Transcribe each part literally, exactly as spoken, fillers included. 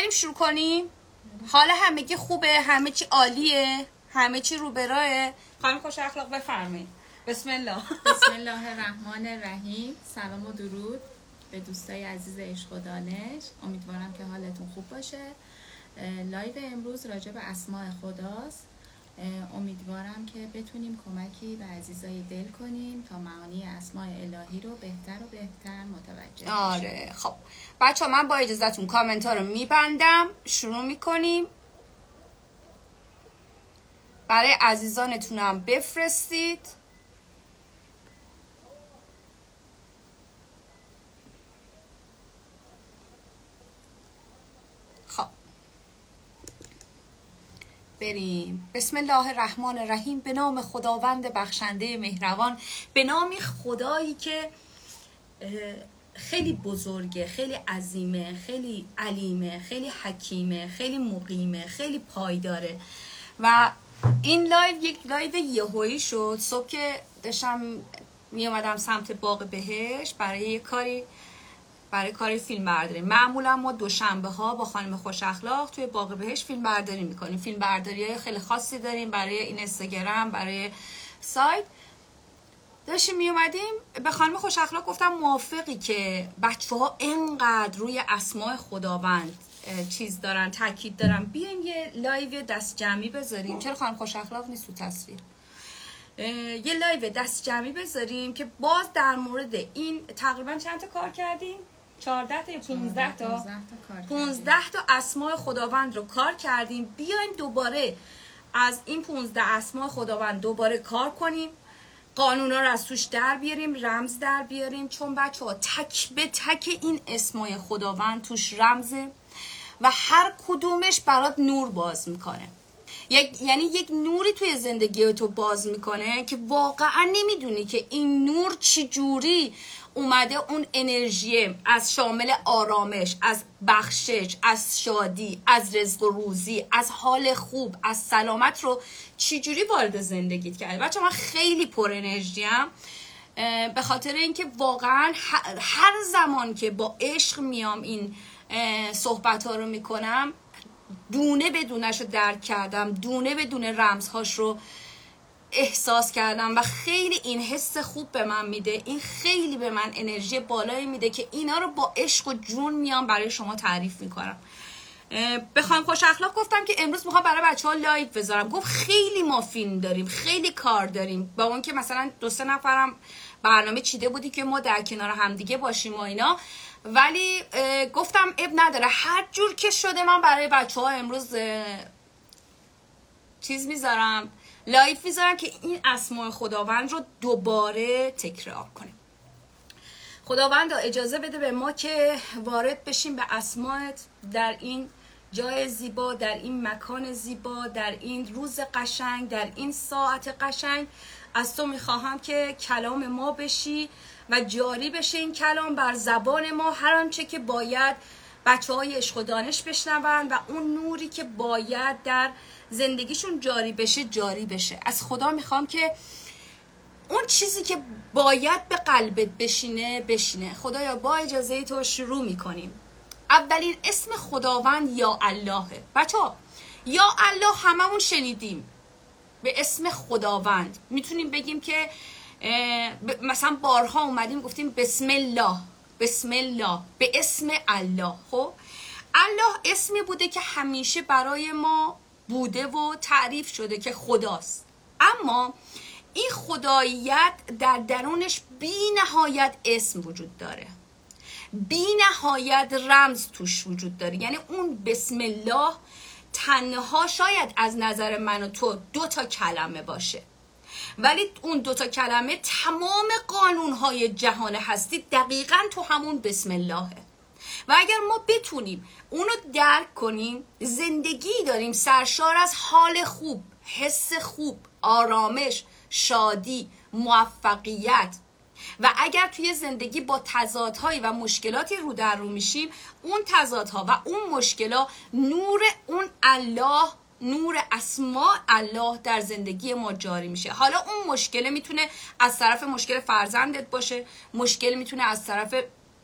بریم شروع کنیم. حالا همگی خوبه، همه چی عالیه، همه چی رو براه. خانم خوش اخلاق بفرمایید. بسم الله. بسم الله الرحمن الرحیم. سلام و درود به دوستای عزیز عشق و دانش. امیدوارم که حالتون خوب باشه. لایو امروز راجع به اسماء خداست. امیدوارم که بتونیم کمکی به عزیزای دل کنیم تا معانی اسماء الهی رو بهتر و بهتر متوجه بشیم. آره خب بچه ها، من با اجازتون کامنت ها رو میبندم. شروع میکنیم. برای عزیزانتونم بفرستید. خب بریم. بسم الله الرحمن الرحیم. به نام خداوند بخشنده مهربان، به نام خدایی که خیلی بزرگه، خیلی عظیمه، خیلی علیمه، خیلی حکیمه، خیلی مقیمه، خیلی پایداره. و این لایو یک لایو یهویی شد. صبح که داشتم می اومدم سمت باغ بهشت برای یک کاری، برای کاری فیلم برداری. معمولا ما دوشنبه ها با خانم خوش اخلاق توی باغ بهشت فیلم برداری میکنیم. فیلم برداری های خیلی خاصی داریم برای این اینستاگرام، برای سایت. داشتیم می اومدیم، به خانم خوش اخلاق گفتم موافقی که بچه ها اینقدر روی اسماء خداوند چیز دارن، تاکید دارن، بیاین یه لایو دست جمعی بذاریم. چرا خانم خوش اخلاق نیست تو تصویر؟ یه لایو دست جمعی بذاریم که باز در مورد این تقریبا چند تا کار کردیم؟ چهارده تا یا پانزده تا؟ پانزده تا اسماء خداوند رو کار کردیم. بیاین دوباره از این پانزده اسماء خداوند دوباره کار کنیم، قانونا رو از توش در بیاریم، رمز در بیاریم. چون بچه ها تک به تک این اسمای خداوند توش رمزه و هر کدومش برات نور باز میکنه. یک یعنی یک نوری توی زندگی تو باز میکنه که واقعا نمیدونی که این نور چی جوری اومده اون انرژی از شامل آرامش، از بخشش، از شادی، از رزق و روزی، از حال خوب، از سلامت رو چی جوری وارد زندگیت کرده. بچه من خیلی پر انرژی ام، به خاطر اینکه واقعا هر زمان که با عشق میام این صحبت ها رو میکنم، دونه به دونش رو درک کردم، دونه به دونه رمزهاش رو احساس کردم و خیلی این حس خوب به من میده. این خیلی به من انرژی بالایی میده که اینا رو با عشق و جون میام برای شما تعریف میکنم. به خانم خوش اخلاق گفتم که امروز میخوام برای بچه ها لایو بذارم. گفت خیلی ما فیلم داریم، خیلی کار داریم، با اون که مثلا دو سه نفرم برنامه چیده بودی که ما در کنار همدیگه باشیم و اینا، ولی گفتم اب نداره، هر جور که شده من برای بچه ها امروز چیز میذارم، لایو میذارم که این اسماء خداوند رو دوباره تکرار کنیم. خداوند اجازه بده به ما که وارد بشیم به اسماءت در این جای زیبا، در این مکان زیبا، در این روز قشنگ، در این ساعت قشنگ. از تو میخواهم که کلام ما بشی و جاری بشه این کلام بر زبان ما، هر آنچه که باید بچه های عشق و دانش بشنون و اون نوری که باید در زندگیشون جاری بشه جاری بشه. از خدا میخوام که اون چیزی که باید به قلبت بشینه بشینه. خدایا با اجازه تو شروع میکنیم. اولین اسم خداوند یا اللهه. بچه ها یا الله هممون شنیدیم. به اسم خداوند میتونیم بگیم که مثلا بارها اومدیم گفتیم بسم الله، بسم الله، به اسم الله. خب الله اسمی بوده که همیشه برای ما بوده و تعریف شده که خداست، اما این خداییت در درونش بی نهایت اسم وجود داره، بی نهایت رمز توش وجود داره. یعنی اون بسم الله تنها شاید از نظر من و تو دو تا کلمه باشه، ولی اون دو تا کلمه تمام قانونهای جهان هستی دقیقاً تو همون بسم اللهه. و اگر ما بتونیم اونو درک کنیم، زندگی داریم سرشار از حال خوب، حس خوب، آرامش، شادی، موفقیت. و اگر توی زندگی با تضادهایی و مشکلاتی رو در رو میشیم، اون تضادها و اون مشکلات نور اون الله، نور اسماء الله در زندگی ما جاری میشه. حالا اون مشکل میتونه از طرف مشکل فرزندت باشه، مشکل میتونه از طرف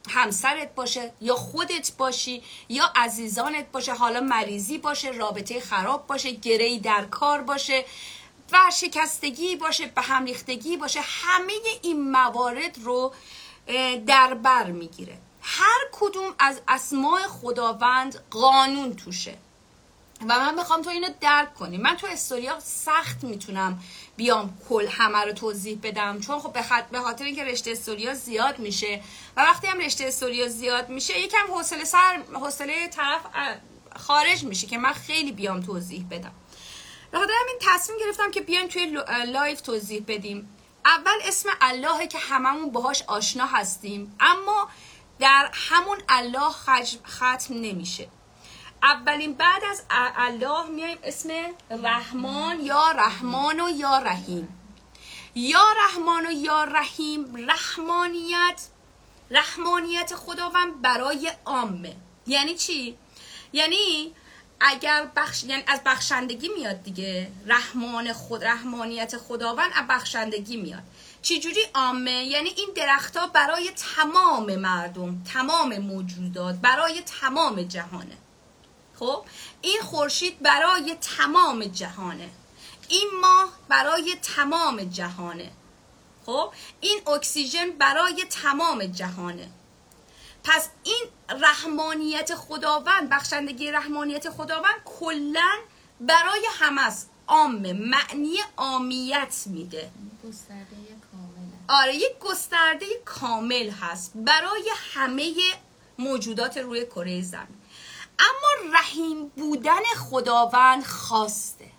همسرت باشه یا خودت باشی یا عزیزانت باشه، حالا مریضی باشه، رابطه خراب باشه، گرهی در کار باشه و شکستگی باشه، به هم ریختگی باشه، همه این موارد رو در بر میگیره. هر کدوم از اسماء خداوند قانون توشه و من میخوام تو اینو درک کنی. من تو استوریا سخت میتونم بیام کل همه رو توضیح بدم، چون خب به خاطر اینکه رشته استوریا زیاد میشه و وقتی هم رشته استوریا زیاد میشه یکم حوصله سر حوصله طرف خارج میشه که من خیلی بیام توضیح بدم. به خاطر همین تصمیم گرفتم که بیایم توی لایف توضیح بدیم. اول اسم اللهه که هممون باهاش آشنا هستیم، اما در همون الله ختم نمیشه. اولین بعد از الله میایم اسم رحمان یا رحمان و یا رحیم. یا رحمان و یا رحیم، رحمانیت رحمانیت خداوند برای عامه. یعنی چی؟ یعنی اگر بخش، یعنی از بخشندگی میاد دیگه. رحمان خود رحمانیت خداوند از بخشندگی میاد. چی جوری عامه؟ یعنی این درخت‌ها برای تمام مردم، تمام موجودات، برای تمام جهانه. خب این خورشید برای تمام جهانه، این ماه برای تمام جهانه، خب این اکسیژن برای تمام جهانه. پس این رحمانیت خداوند، بخشندگی رحمانیت خداوند کلن برای همه است، عامه، معنی عامیت میده. گسترده کامل. آره یک گسترده کامل هست برای همه موجودات روی کره زمین. اما رحیم بودن خداوند خواسته.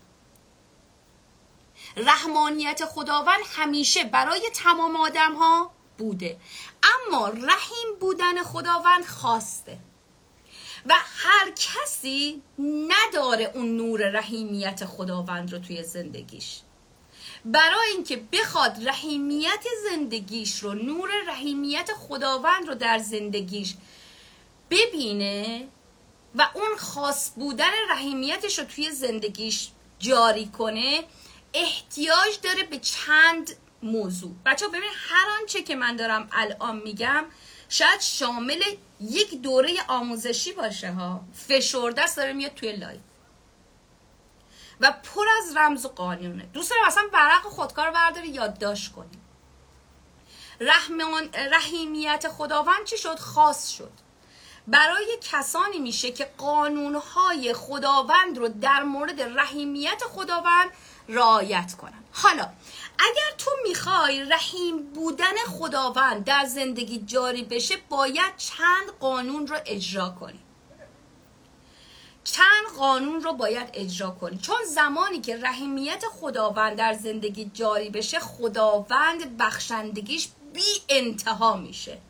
رحمانیت خداوند همیشه برای تمام آدم ها بوده، اما رحیم بودن خداوند خواسته و هر کسی نداره اون نور رحیمیت خداوند رو توی زندگیش. برای اینکه بخواد رحیمیت زندگیش رو، نور رحیمیت خداوند رو در زندگیش ببینه و اون خاص بودن رحیمیتش رو توی زندگیش جاری کنه، احتیاج داره به چند موضوع. بچه‌ها ببین هر آنچه که من دارم الان میگم شاید شامل یک دوره آموزشی باشه ها، فشرده است داره میاد توی لایو و پر از رمز و قانونه. دوست دارم اصلا ورق و خودکار برداری یادداشت کنیم. رحمان رحیمیت خداوند چی شد؟ خاص شد. برای کسانی میشه که قانونهای خداوند رو در مورد رحیمیت خداوند رعایت کنن. حالا اگر تو میخوای رحیم بودن خداوند در زندگی جاری بشه، باید چند قانون رو اجرا کنی. چند قانون رو باید اجرا کنی، چون زمانی که رحیمیت خداوند در زندگی جاری بشه، خداوند بخشندگیش بی انتها میشه.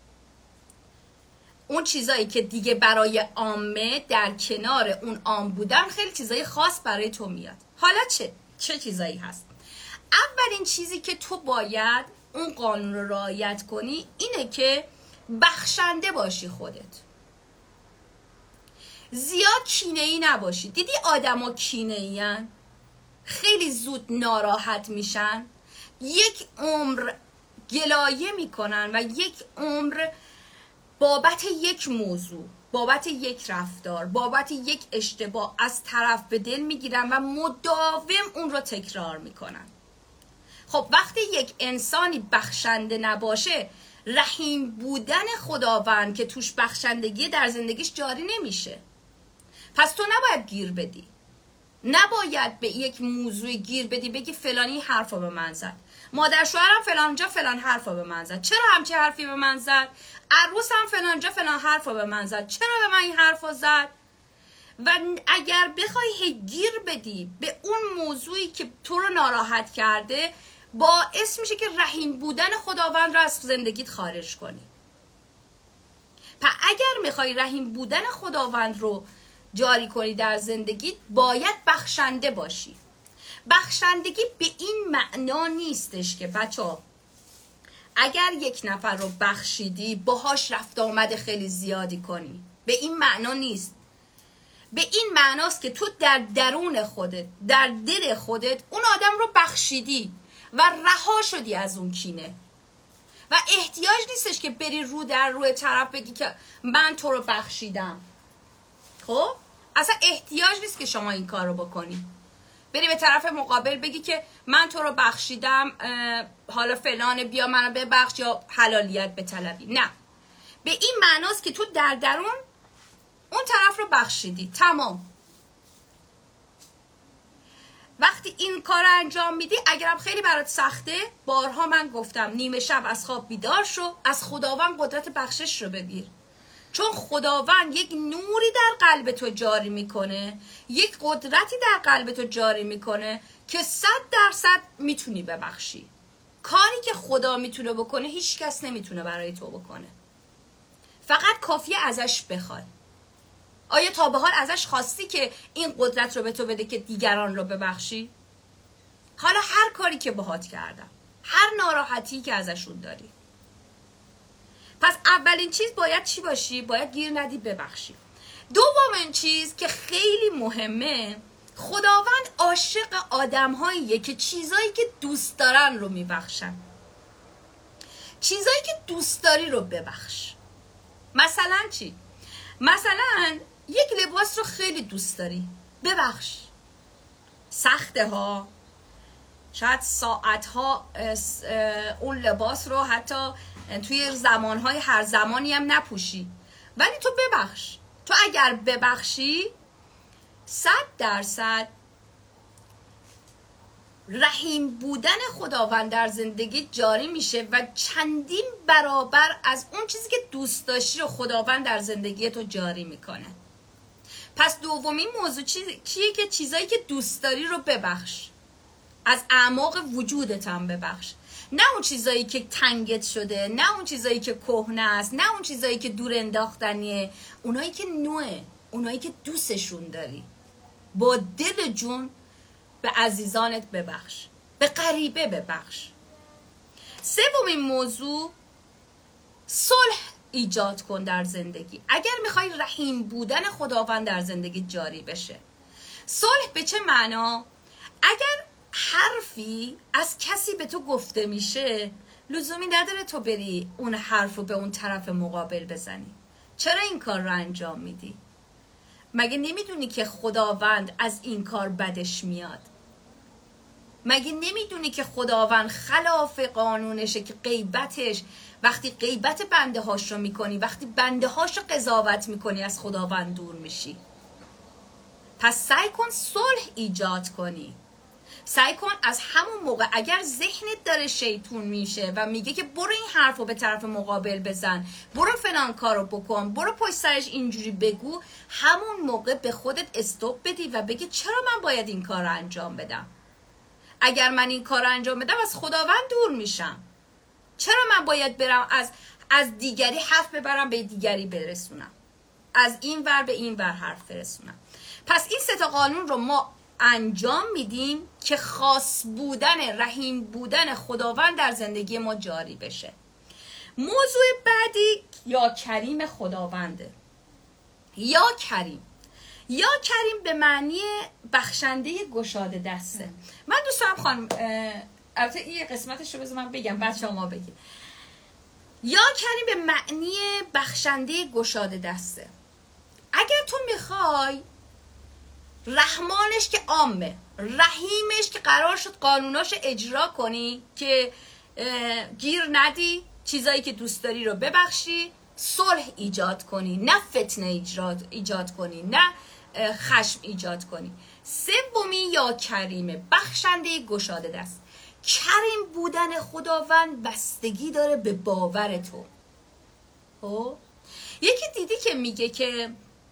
اون چیزایی که دیگه برای عامه در کنار اون عام بودن، خیلی چیزای خاص برای تو میاد. حالا چه؟ چه چیزایی هست؟ اولین چیزی که تو باید اون قانون رو رعایت کنی اینه که بخشنده باشی خودت. زیاد کینه‌ای نباشی. دیدی آدما کینه‌ای ان؟ خیلی زود ناراحت میشن، یک عمر گلایه میکنن و یک عمر بابت یک موضوع، بابت یک رفتار، بابت یک اشتباه از طرف به دل میگیرن و مداوم اون رو تکرار میکنن. خب وقتی یک انسانی بخشنده نباشه، رحیم بودن خداوند که توش بخشندگی در زندگیش جاری نمیشه. پس تو نباید گیر بدی، نباید به یک موضوع گیر بدی بگی فلانی حرفا به من زد، مادر شوهرم فلانجا فلان حرفا به من زد، چرا همچه حرفی به من زد، عروسم فلانجا فلان حرفا به من زد، چرا به من این حرفا زد. و اگر بخوای هی گیر بدی به اون موضوعی که تو رو ناراحت کرده، باعث میشه که رحیم بودن خداوند رو از زندگیت خارج کنی. پس اگر میخوای رحیم بودن خداوند رو جاری کنی در زندگیت، باید بخشنده باشی. بخشندگی به این معنا نیستش که بچه‌ها اگر یک نفر رو بخشیدی باهاش رفت آمد خیلی زیادی کنی. به این معنا نیست. به این معناست که تو در درون خودت، در دل خودت اون آدم رو بخشیدی و رها شدی از اون کینه و احتیاج نیستش که بری رو در روی طرف بگی که من تو رو بخشیدم. خب اصلا احتیاج نیست که شما این کار رو بکنی، بری به طرف مقابل بگی که من تو رو بخشیدم، حالا فلان بیا منو ببخش یا حلالیت بطلبی. نه، به این معناست که تو در درون اون طرف رو بخشیدی، تمام. وقتی این کار رو انجام میدی، اگرم خیلی برات سخته، بارها من گفتم نیمه شب از خواب بیدار شو، از خداوند قدرت بخشش رو بگیر، چون خداوند یک نوری در قلب تو جاری میکنه، یک قدرتی در قلب تو جاری میکنه که صد درصد میتونی ببخشی. کاری که خدا میتونه بکنه هیچ کس نمیتونه برای تو بکنه، فقط کافیه ازش بخوای. آیا تا به حال ازش خواستی که این قدرت رو به تو بده که دیگران رو ببخشی؟ حالا هر کاری که باهات کردم، هر ناراحتی که ازشون داری، پس اولین چیز باید چی باشی؟ باید گیر ندی، ببخشی. دومین چیز که خیلی مهمه، خداوند عاشق آدم‌هاییه که چیزایی که دوست دارن رو میبخشن. چیزایی که دوست داری رو ببخش. مثلا چی؟ مثلا یک لباس رو خیلی دوست داری، ببخش. سخته ها، شاید ساعت ها اون لباس رو حتی توی زمانهای هر زمانی هم نپوشی، ولی تو ببخش. تو اگر ببخشی صد درصد رحیم بودن خداوند در زندگی جاری میشه و چندین برابر از اون چیزی که دوست داشتی رو خداوند در زندگی تو جاری میکنه. پس دومین موضوع چیه؟ که چیزایی که دوست داری رو ببخش، از اعماق وجودت هم ببخش. نه اون چیزایی که تنگت شده، نه اون چیزایی که کهنه است، نه اون چیزایی که دور انداختنیه، اونایی که نوعه، اونایی که دوستشون داری، با دل جون به عزیزانت ببخش، به غریبه ببخش. سومین موضوع، صلح ایجاد کن در زندگی. اگر میخوای رحیم بودن خداوند در زندگی جاری بشه، صلح به چه معنا؟ اگر حرفی از کسی به تو گفته میشه، لزومی نداره تو بری اون حرف رو به اون طرف مقابل بزنی. چرا این کار رو انجام میدی؟ مگه نمیدونی که خداوند از این کار بدش میاد؟ مگه نمیدونی که خداوند خلاف قانونشه که غیبتش، وقتی غیبت بنده هاش رو میکنی، وقتی بنده هاش رو قضاوت میکنی، از خداوند دور میشی. پس سعی کن صلح ایجاد کنی. سعی کن از همون موقع اگر ذهنت داره شیطون میشه و میگه که برو این حرف رو به طرف مقابل بزن، برو فلان کارو بکن، برو پشت سرش اینجوری بگو، همون موقع به خودت استوب بدی و بگی چرا من باید این کار رو انجام بدم؟ اگر من این کار رو انجام بدم از خداوند دور میشم. چرا من باید برم از از دیگری حرف ببرم به دیگری برسونم، از این ور به این ور حرف برسونم؟ پس این سه تا قانون رو ما انجام میدیم که خاص بودن، رحیم بودن خداوند در زندگی ما جاری بشه. موضوع بعدی یا کریم خداونده. یا کریم، یا کریم به معنی بخشنده گشاده دسته. من دوست دارم خانم، البته این قسمتش رو بذار من بگم بعد شما بگید. یا کریم به معنی بخشنده گشاده دسته. اگر تو میخوای رحمانش که عامه، رحیمش که قرار شد قانوناش اجرا کنی، که گیر ندی، چیزایی که دوست داری رو ببخشی، صلح ایجاد کنی، نه فتنه ایجاد ایجاد کنی، نه خشم ایجاد کنی. سومی یا کریمه، بخشنده گشاده دست. کریم بودن خداوند بستگی داره به باور تو. خب یکی دیدی که میگه که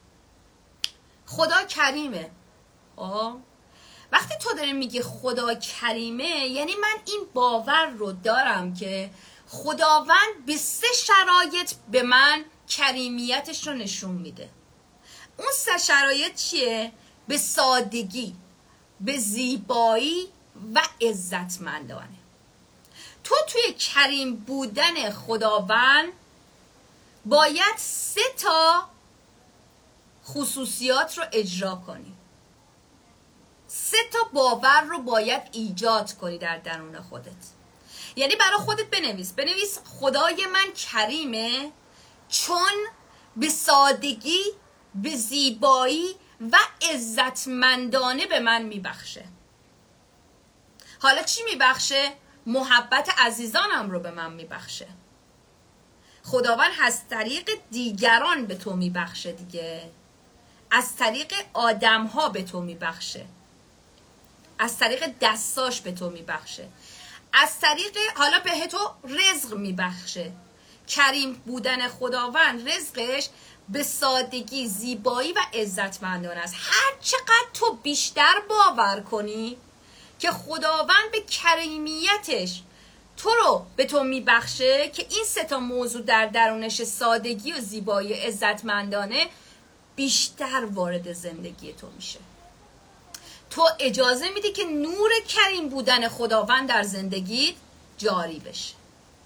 خدا کریمه. آه. وقتی تو داری میگی خدا کریمه، یعنی من این باور رو دارم که خداوند به سه شرایط به من کریمیتش رو نشون میده. اون سه شرایط چیه؟ به سادگی، به زیبایی و عزتمندانه. تو توی کریم بودن خداوند باید سه تا خصوصیات رو اجرا کنی، سه تا باور رو باید ایجاد کنی در درون خودت. یعنی برای خودت بنویس بنویس خدای من کریمه چون به سادگی، به زیبایی و عزتمندانه به من میبخشه. حالا چی میبخشه؟ محبت عزیزانم رو به من میبخشه. خداوند از طریق دیگران به تو میبخشه دیگه، از طریق آدم ها به تو میبخشه، از طریق دستاش به تو میبخشه، از طریق حالا به تو رزق میبخشه. کریم بودن خداوند رزقش به سادگی، زیبایی و عزتمندانه است. هر چقدر تو بیشتر باور کنی که خداوند به کریمیتش تو رو به تو میبخشه که این سه تا موضوع در درونش سادگی و زیبایی و عزتمندانه بیشتر وارد زندگی تو میشه. تو اجازه میدی که نور کریم بودن خداوند در زندگیت جاری بشه.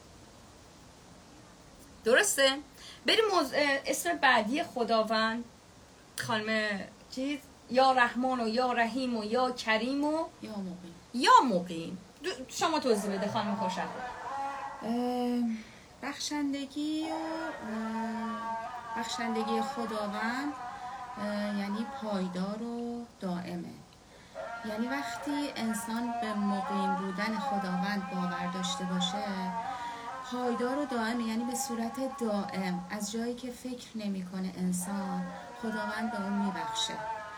درسته؟ بریم موز... اسم بعدی خداوند خانم چیز یا رحمان و یا رحیم و یا کریم و یا مقیم. یا مقیم. شما توضیح بده خانم خوشحال. بخشندگی بخشندگی خداوند یعنی پایدار و دائمه. یعنی وقتی انسان به مقیم بودن خداوند باور داشته باشه، پایدار و دائم، یعنی به صورت دائم، از جایی که فکر نمیکنه انسان، خداوند به اون میبخشه.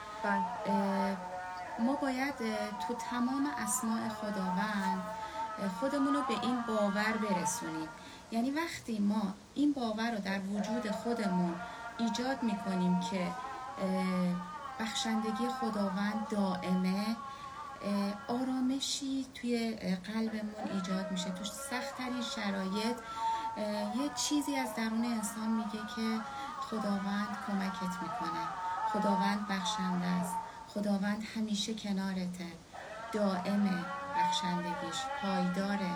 ما باید تو تمام اسماء خداوند خودمون رو به این باور برسونیم. یعنی وقتی ما این باور رو در وجود خودمون ایجاد میکنیم که بخشندگی خداوند دائمه، آرامشی توی قلبمون ایجاد میشه. تو سخت‌ترین شرایط یه چیزی از درون انسان میگه که خداوند کمکت میکنه، خداوند بخشنده است، خداوند همیشه کنارته، دائمه بخشندگیش، پایداره.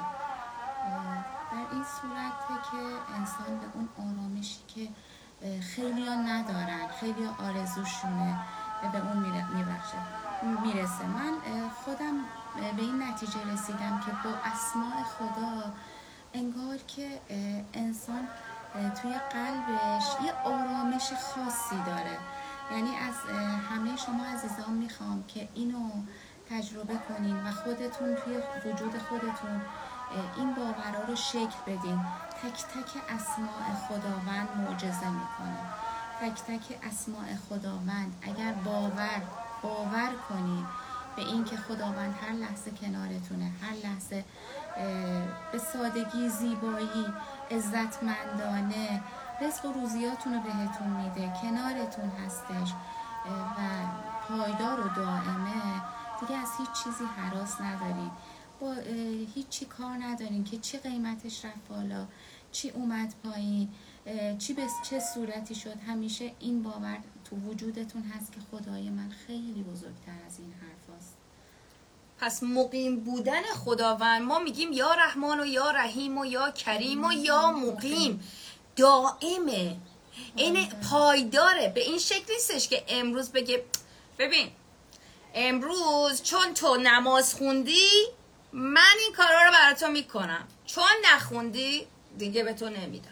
در این صورته که انسان به اون آرامشی که خیلی ها ندارن، خیلی ها آرزوشونه، به اون میبخشه میرسه. من خودم به این نتیجه رسیدم که با اسماء خدا انگار که انسان توی قلبش یه آرامش خاصی داره. یعنی از همه شما عزیزان میخوام که اینو تجربه کنین و خودتون توی وجود خودتون این باورها رو شکل بدین. تک تک اسماء خداوند معجزه میکنه. تک تک اسماء خداوند اگر باور باور کنید به این که خداوند هر لحظه کنارتونه، هر لحظه به سادگی، زیبایی، عزتمندانه رزق و روزیاتون رو بهتون میده، کنارتون هستش و پایدار و دائمه، دیگه از هیچ چیزی هراس ندارین، با هیچی کار ندارین که چی قیمتش رفت بالا، چی اومد پایین، چی به چه صورتی شد. همیشه این باور تو وجودتون هست که خدای من خیلی بزرگتر از این حرف هست. پس مقیم بودن خداوند، ما میگیم یا رحمان و یا رحیم و یا کریم و یا مقیم، دائمه، این پایداره. به این شکل نیستش که امروز بگه ببین امروز چون تو نماز خوندی من این کارا رو برای تو میکنم، چون نخوندی دیگه به تو نمیدم.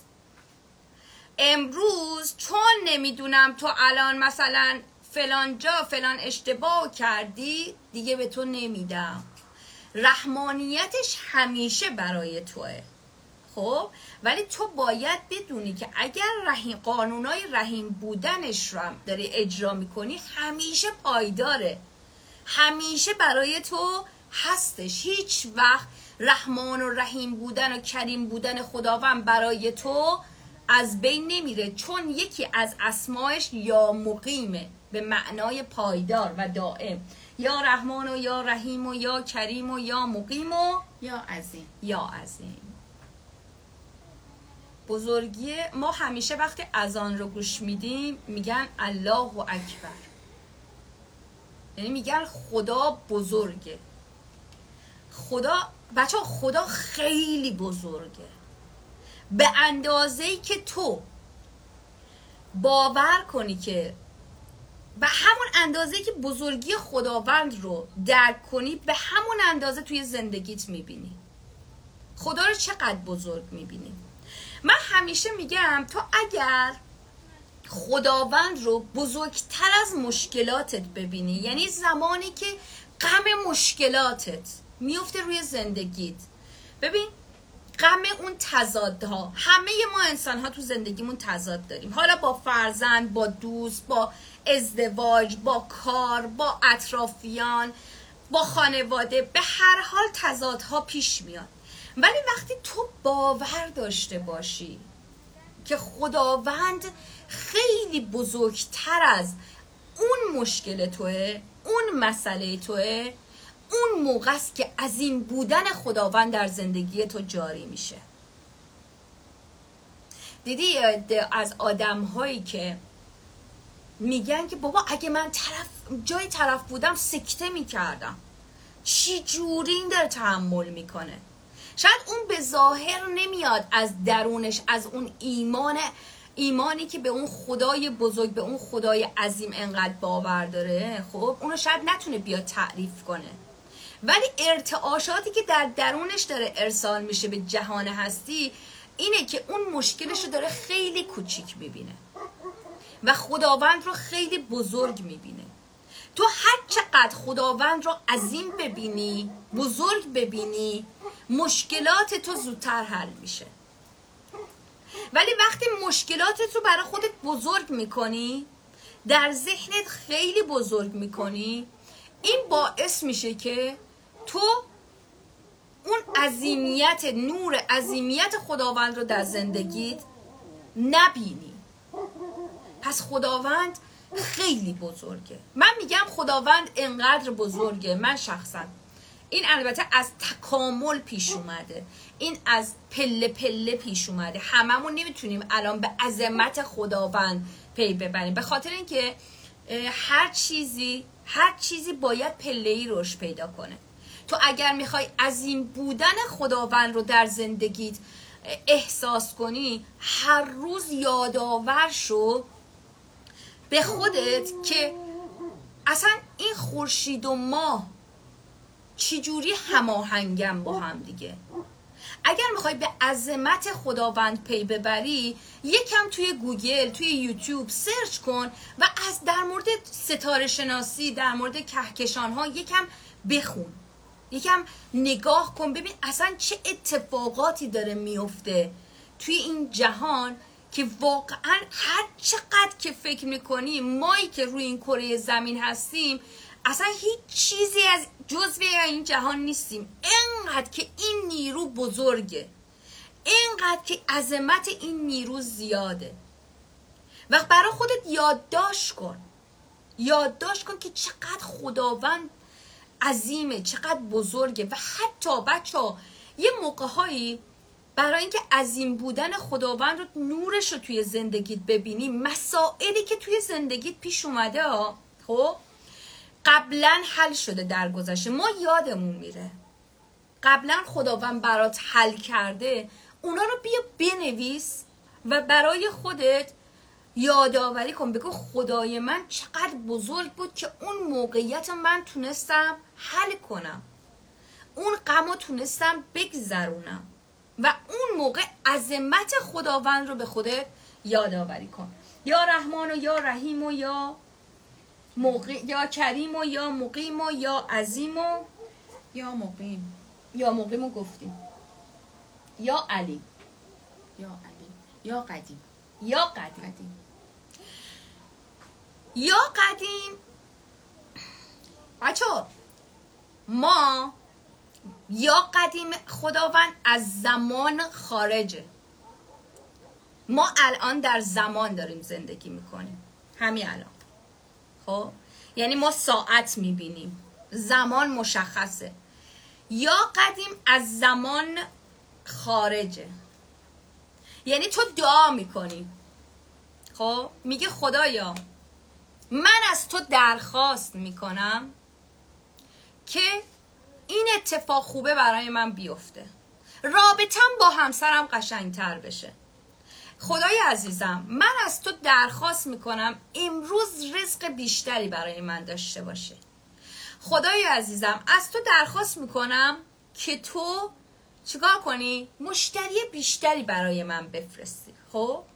امروز چون نمیدونم تو الان مثلا فلان جا فلان اشتباه کردی دیگه به تو نمیدم. رحمانیتش همیشه برای توه. خب ولی تو باید بدونی که اگر رحیم قانونای رحیم بودنش رو داری اجرا میکنی همیشه پایداره، همیشه برای تو هستش. هیچ وقت رحمان و رحیم بودن و کریم بودن خداوند برای تو از بین نمیره، چون یکی از اسمایش یا مقیمه به معنای پایدار و دائم. یا رحمان و یا رحیم و یا کریم و یا مقیم و یا عظیم. یا عظیم. بزرگی ما همیشه وقتی اذان رو گوش میدیم میگن الله اکبر، یعنی میگن خدا بزرگه. خدا بچه ها خدا خیلی بزرگه، به اندازه‌ای که تو باور کنی که به همون اندازه‌ای که بزرگی خداوند رو درک کنی به همون اندازه توی زندگیت میبینی. خدا رو چقدر بزرگ میبینی. من همیشه میگم تو اگر خداوند رو بزرگتر از مشکلاتت ببینی، یعنی زمانی که غم مشکلاتت میفته روی زندگیت، ببین غم اون تضادها، همه ما انسان ها تو زندگیمون تضاد داریم، حالا با فرزند، با دوست، با ازدواج، با کار، با اطرافیان، با خانواده، به هر حال تضادها پیش میاد. ولی وقتی تو باور داشته باشی که خداوند خیلی بزرگتر از اون مشکل توه، اون مسئله توه، اون موقع است که عظیم بودن خداوند در زندگی تو جاری میشه. دیدی از آدم هایی که میگن که بابا اگه من طرف جای طرف بودم سکته میکردم، چی جوری این داره تحمل میکنه؟ شاید اون به ظاهر نمیاد از درونش، از اون ایمان ایمانی که به اون خدای بزرگ، به اون خدای عظیم انقدر باور داره، خب اونو شاید نتونه بیاد تعریف کنه، ولی ارتعاشاتی که در درونش داره ارسال میشه به جهان هستی اینه که اون مشکلش رو داره خیلی کوچیک میبینه و خداوند رو خیلی بزرگ میبینه. تو هر چقدر خداوند رو عظیم ببینی، بزرگ ببینی، مشکلات تو زودتر حل میشه. ولی وقتی مشکلاتت رو برای خودت بزرگ میکنی، در ذهنت خیلی بزرگ میکنی، این باعث میشه که تو اون عظیمیت، نور عظیمیت خداوند رو در زندگیت نبینی. پس خداوند خیلی بزرگه. من میگم خداوند انقدر بزرگه، من شخصا این البته از تکامل پیش اومده، این از پله پله پیش اومده، هممون نمیتونیم الان به عظمت خداوند پی ببریم، به خاطر اینکه هر چیزی هر چیزی باید پله‌ای رشد پیدا کنه. تو اگر میخوای عظیم بودن خداوند رو در زندگیت احساس کنی، هر روز یادآور شو به خودت که اصلا این خورشید و ماه چجوری هماهنگن با هم دیگه. اگر میخوای به عظمت خداوند پی ببری، یکم توی گوگل، توی یوتیوب سرچ کن و از در مورد ستاره شناسی، در مورد کهکشان ها یکم بخون، یکم نگاه کن، ببین اصلا چه اتفاقاتی داره میفته توی این جهان که واقعا هر چقدر که فکر میکنی مایی که روی این کره زمین هستیم اصلا هیچ چیزی از جزوی این جهان نیستیم. اینقدر که این نیرو بزرگه، اینقدر که عظمت این نیرو زیاده. و برای خودت یادداشت کن، یادداشت کن که چقدر خداوند عظیمه، چقدر بزرگه. و حتی بچه ها یه موقع هایی برای اینکه عظیم بودن خداوند رو، نورش رو توی زندگیت ببینی، مسائلی که توی زندگیت پیش اومده ها، خب قبلا حل شده در گذشته، ما یادمون میره قبلا خداوند برات حل کرده، اونا رو بیا بنویس و برای خودت یادآوری کن. بگو خدای من چقدر بزرگ بود که اون موقعیت من تونستم حل کنم، اون غم رو تونستم بگذرونم. و اون موقع عظمت خداوند رو به خودت یادآوری کن. یا رحمان و یا رحیم و یا موقع، یا کریم و یا مقیم و یا عظیم و یا مقیم. یا مقیم رو گفتیم. یا علی، یا علی، یا قدیم. یا قدیم. قدیم. یا قدیم. بچه ما یا قدیم خداوند از زمان خارجه، ما الان در زمان داریم زندگی میکنیم، همین الان. خب یعنی ما ساعت میبینیم، زمان مشخصه. یا قدیم از زمان خارجه، یعنی تو دعا میکنی، خب میگه خدایا من از تو درخواست میکنم که این اتفاق خوبه برای من بیفته، رابطم با همسرم قشنگتر بشه. خدای عزیزم من از تو درخواست میکنم امروز رزق بیشتری برای من داشته باشه. خدای عزیزم از تو درخواست میکنم که تو چیکار کنی؟ مشتری بیشتری برای من بفرستی. خب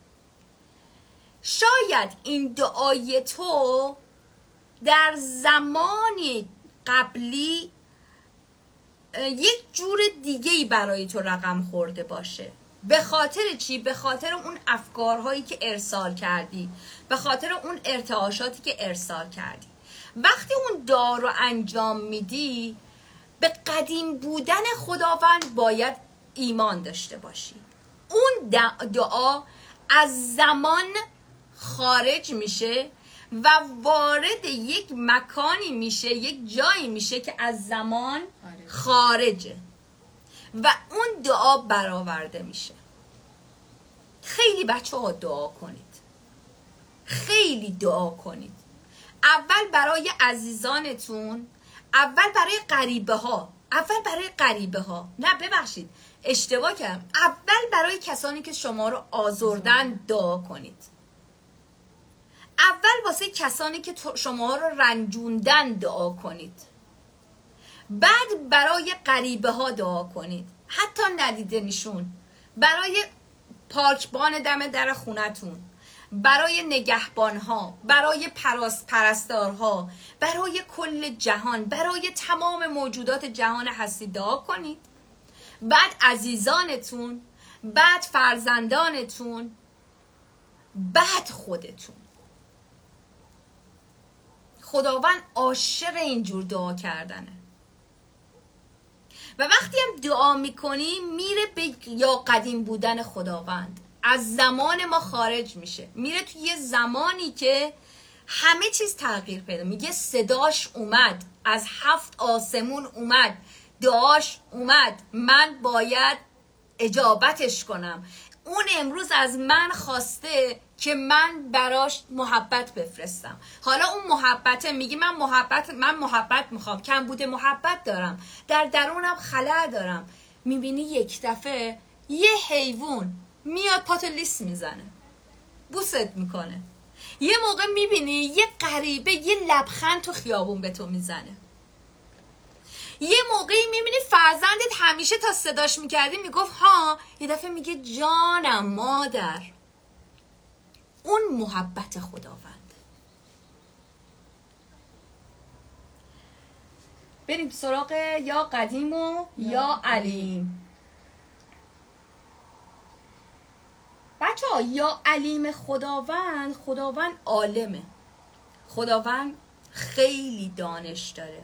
شاید این دعای تو در زمانی قبلی یک جور دیگه‌ای برای تو رقم خورده باشه. به خاطر چی؟ به خاطر اون افکارهایی که ارسال کردی، به خاطر اون ارتعاشاتی که ارسال کردی. وقتی اون دعا رو انجام میدی، به قدیم بودن خداوند باید ایمان داشته باشی. اون دعا از زمان خارج میشه و وارد یک مکانی میشه، یک جایی میشه که از زمان خارجه و اون دعا برآورده میشه. خیلی بچه ها دعا کنید، خیلی دعا کنید. اول برای عزیزانتون، اول برای غریبه ها، اول برای غریبه ها نه ببخشید اشتباه کردم، اول برای کسانی که شما رو آزردن دعا کنید. اول واسه کسانی که شما رو رنجوندن دعا کنید. بعد برای غریبه ها دعا کنید، حتی ندیدنشون. برای پارکبان دم در خونتون، برای نگهبان ها، برای پراست پرستارها، برای کل جهان، برای تمام موجودات جهان هستی دعا کنید. بعد عزیزانتون، بعد فرزندانتون، بعد خودتون. خداوند عاشق اینجور دعا کردنه. و وقتی هم دعا میکنی میره به یا قدیم بودن خداوند، از زمان ما خارج میشه، میره توی یه زمانی که همه چیز تغییر پیدا. میگه صداش اومد، از هفت آسمون اومد، دعاش اومد، من باید اجابتش کنم. اون امروز از من خواسته که من براش محبت بفرستم. حالا اون محبته میگه من محبت من محبت میخوام، کم بوده محبت دارم، در درونم خلأ دارم. میبینی یک دفعه یه حیوان میاد پاتو لیس میزنه، بوست میکنه. یه موقع میبینی یه غریبه یه لبخند تو خیابون به تو میزنه. یه موقعی میبینی فرزندت همیشه تا صداش میکردی میگفت ها، یه دفعه میگه جانم مادر. اون محبت خداوند. بریم سراغ یا قدیم و یا علیم. بچه ها یا علیم خداوند، خداوند عالمه، خداوند خیلی دانش داره.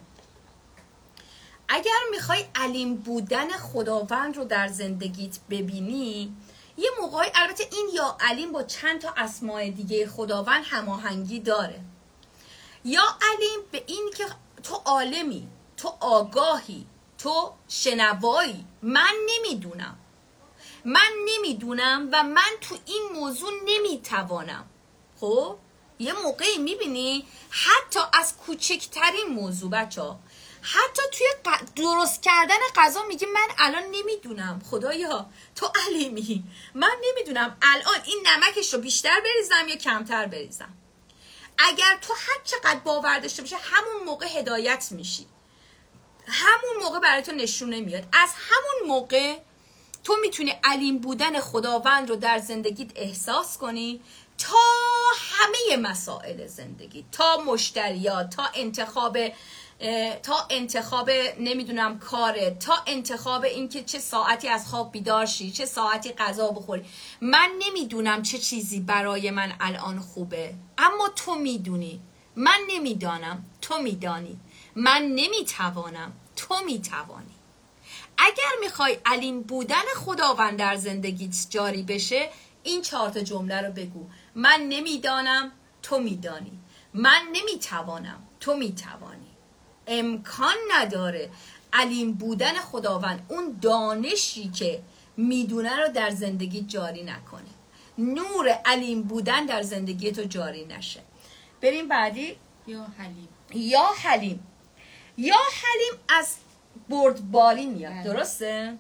اگر میخوای علیم بودن خداوند رو در زندگیت ببینی، یه موقعی البته این یا علیم با چند تا اسماء دیگه خداوند هماهنگی داره. یا علیم به این که تو عالمی، تو آگاهی، تو شنوایی. من نمیدونم، من نمیدونم و من تو این موضوع نمیتوانم. خب یه موقعی میبینی حتی از کوچکترین موضوع بچه ها، حتی توی درست کردن غذا میگه من الان نمیدونم، خدایا تو علیمی، من نمیدونم الان این نمکش رو بیشتر بریزم یا کمتر بریزم. اگر تو هر چقدر باور داشته باشه همون موقع هدایت میشی، همون موقع برای تو نشونه میاد. از همون موقع تو میتونی علیم بودن خداوند رو در زندگیت احساس کنی، تا همه مسائل زندگی، تا مشتریات، تا انتخاب تا انتخاب نمیدونم کاره، تا انتخاب اینکه چه ساعتی از خواب بیدار شی، چه ساعتی غذا بخوری. من نمیدونم چه چیزی برای من الان خوبه، اما تو میدونی. من نمیدانم، تو میدانی. من نمیتوانم، تو میتوانی. اگر میخوای علیم بودن خداوند در زندگیت جاری بشه، این چهار تا جمله رو بگو. من نمیدانم، تو میدانی. من نمیتوانم، تو میتوانی. امکان نداره علیم بودن خداوند، اون دانشی که میدونه رو در زندگی جاری نکنه، نور علیم بودن در زندگی تو جاری نشه. بریم بعدی. یا حلیم. یا حلیم. یا حلیم از بردباری میاد، درسته؟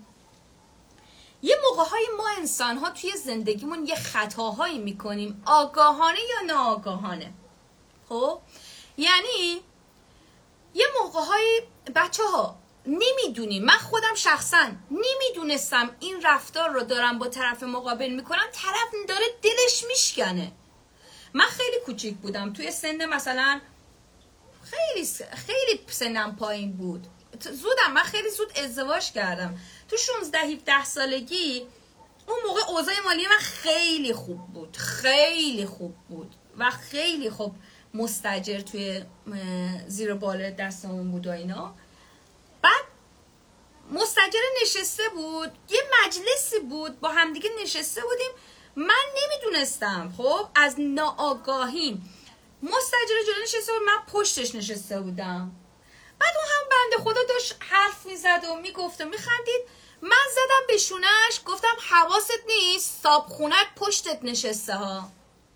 یه موقع های ما انسان ها توی زندگیمون یه خطاهایی میکنیم، آگاهانه یا ناآگاهانه. خب یعنی یه موقع های بچه ها نمیدونی، من خودم شخصا نمیدونستم این رفتار رو دارم با طرف مقابل میکنم، طرف داره دلش میشکنه. من خیلی کوچیک بودم، توی سن مثلا خیلی خیلی سنم پایین بود، زودم من خیلی زود ازدواج کردم. تو شانزده هفده سالگی اون موقع اوضاع مالی من خیلی خوب بود، خیلی خوب بود و خیلی خوب مستاجر توی زیر بال دستمون بود و اینا. بعد مستاجر نشسته بود، یه مجلسی بود با همدیگه نشسته بودیم، من نمیدونستم، خب از ناآگاهیم مستاجر جلو نشسته بود، من پشتش نشسته بودم. بعد اون هم بنده خدا داشت حرف میزد و میگفت و میخندید، من زدم به شونش گفتم حواست نیست صابخونت پشتت نشسته ها.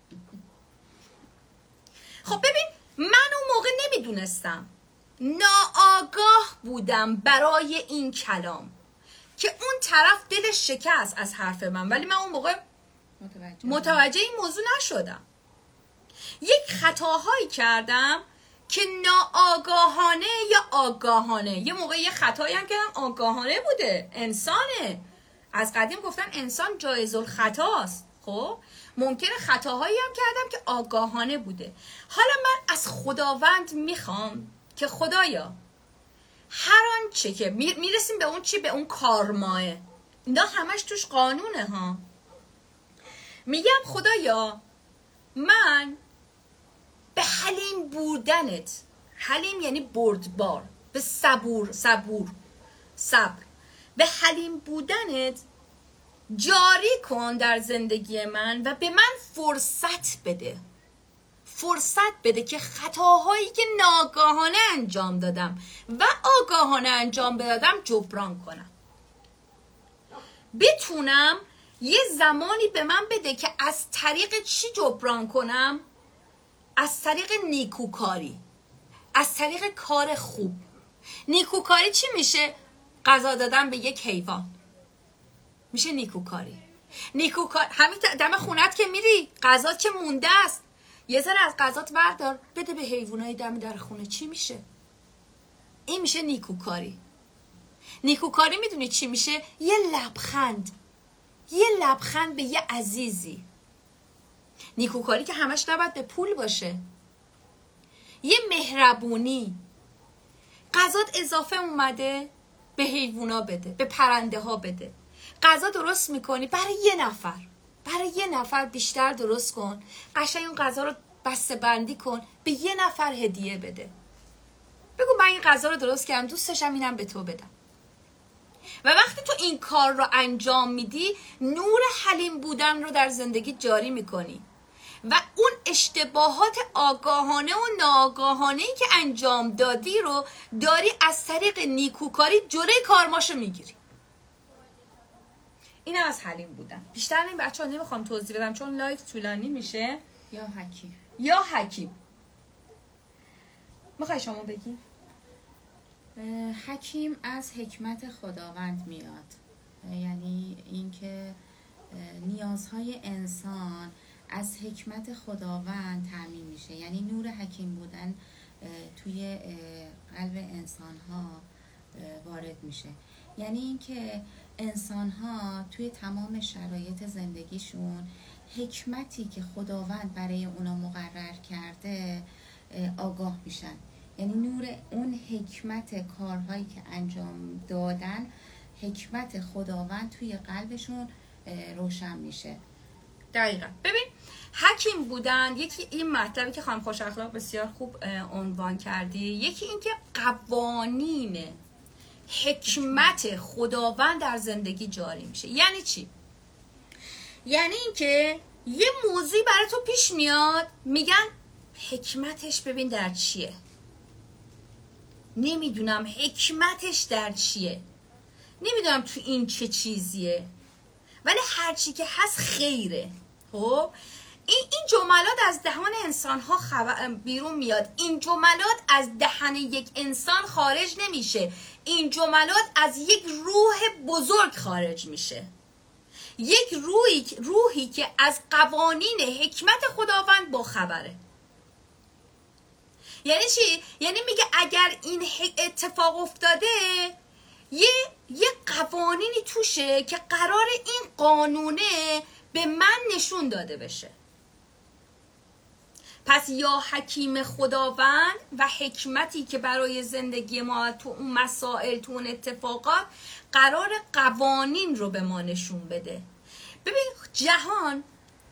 خب ببین، من اون موقع نمیدونستم، ناآگاه بودم برای این کلام که اون طرف دلش شکست از حرف من، ولی من اون موقع متوجه, متوجه این موضوع نشدم. یک خطاهایی کردم که ناآگاهانه یا آگاهانه، یه موقع یه خطایی هم کردم آگاهانه بوده، انسانه. از قدیم گفتن انسان جایز الخطاست. خب ممکنه خطاهایی هم کردم که آگاهانه بوده. حالا من از خداوند میخوام که خدایا هر آنچه که میرسیم به اون چی، به اون کارماه، اینا همش توش قانونه ها. میگم خدایا من به حلیم بودنت، حلیم یعنی بردبار، به صبور صبور صبر، به حلیم بودنت جاری کن در زندگی من و به من فرصت بده، فرصت بده که خطاهایی که ناگاهانه انجام دادم و آگاهانه انجام دادم جبران کنم. بتونم یه زمانی به من بده که از طریق چی جبران کنم؟ از طریق نیکوکاری، از طریق کار خوب. نیکوکاری چی میشه؟ غذا دادن به یک حیوان میشه نیکوکاری. نیکوکار همین دم خونت که میری غذا که مونده است، یه ذره از غذات بردار بده به حیوانای دم در خونه، چی میشه؟ این میشه نیکوکاری. نیکوکاری میدونی چی میشه؟ یه لبخند، یه لبخند به یه عزیزی. نیکوکاری که همش نباید به پول باشه، یه مهربونی. غذات اضافه اومده به حیوونا بده، به پرنده ها بده. غذا درست میکنی برای یه نفر، برای یه نفر بیشتر درست کن، قشنگ اون غذا رو بسته بندی کن، به یه نفر هدیه بده. بگو من این غذا رو درست کردم، دوست داشتم اینم به تو بدم. و وقتی تو این کار رو انجام میدی، نور حلیم بودن رو در زندگی جاری میکنی و اون اشتباهات آگاهانه و ناآگاهانه‌ای که انجام دادی رو داری از طریق نیکوکاری جلوی کارماشو میگیری. این از حلیم بودن. بیشتر این بچه ها نمیخوام توضیح بدم چون لایف طولانی میشه. یا حکیم یا حکیم میخوای شما بگی؟ حکیم از حکمت خداوند میاد، یعنی اینکه نیازهای انسان از حکمت خداوند تامین میشه، یعنی نور حکیم بودن توی قلب انسان ها وارد میشه. یعنی اینکه انسان ها توی تمام شرایط زندگیشون حکمتی که خداوند برای اونا مقرر کرده آگاه میشن، یعنی نور اون حکمت کارهایی که انجام دادن، حکمت خداوند توی قلبشون روشن میشه. دقیقا. ببین حکیم بودن، یکی این مطلبی که خانم خوش اخلاق بسیار خوب عنوان کردی، یکی این که قوانین حکمت خداوند در زندگی جاری میشه. یعنی چی؟ یعنی این که یه موضوعی برای تو پیش میاد، میگن حکمتش ببین در چیه، نمیدونم حکمتش در چیه، نمیدونم تو این چه چیزیه، ولی هرچی که هست خیره. خب این این جملات از دهان انسان ها خبر بیرون میاد. این جملات از دهن یک انسان خارج نمیشه، این جملات از یک روح بزرگ خارج میشه، یک روحی روحی که از قوانین حکمت خداوند با خبره. یعنی چی؟ یعنی میگه اگر این اتفاق افتاده یه یه قوانینی توشه که قرار این قانونه به من نشون داده بشه. پس یا حکیم خداوند و حکمتی که برای زندگی ما تو اون مسائل، تو اون اتفاقات قرار قوانین رو به ما نشون بده. ببین جهان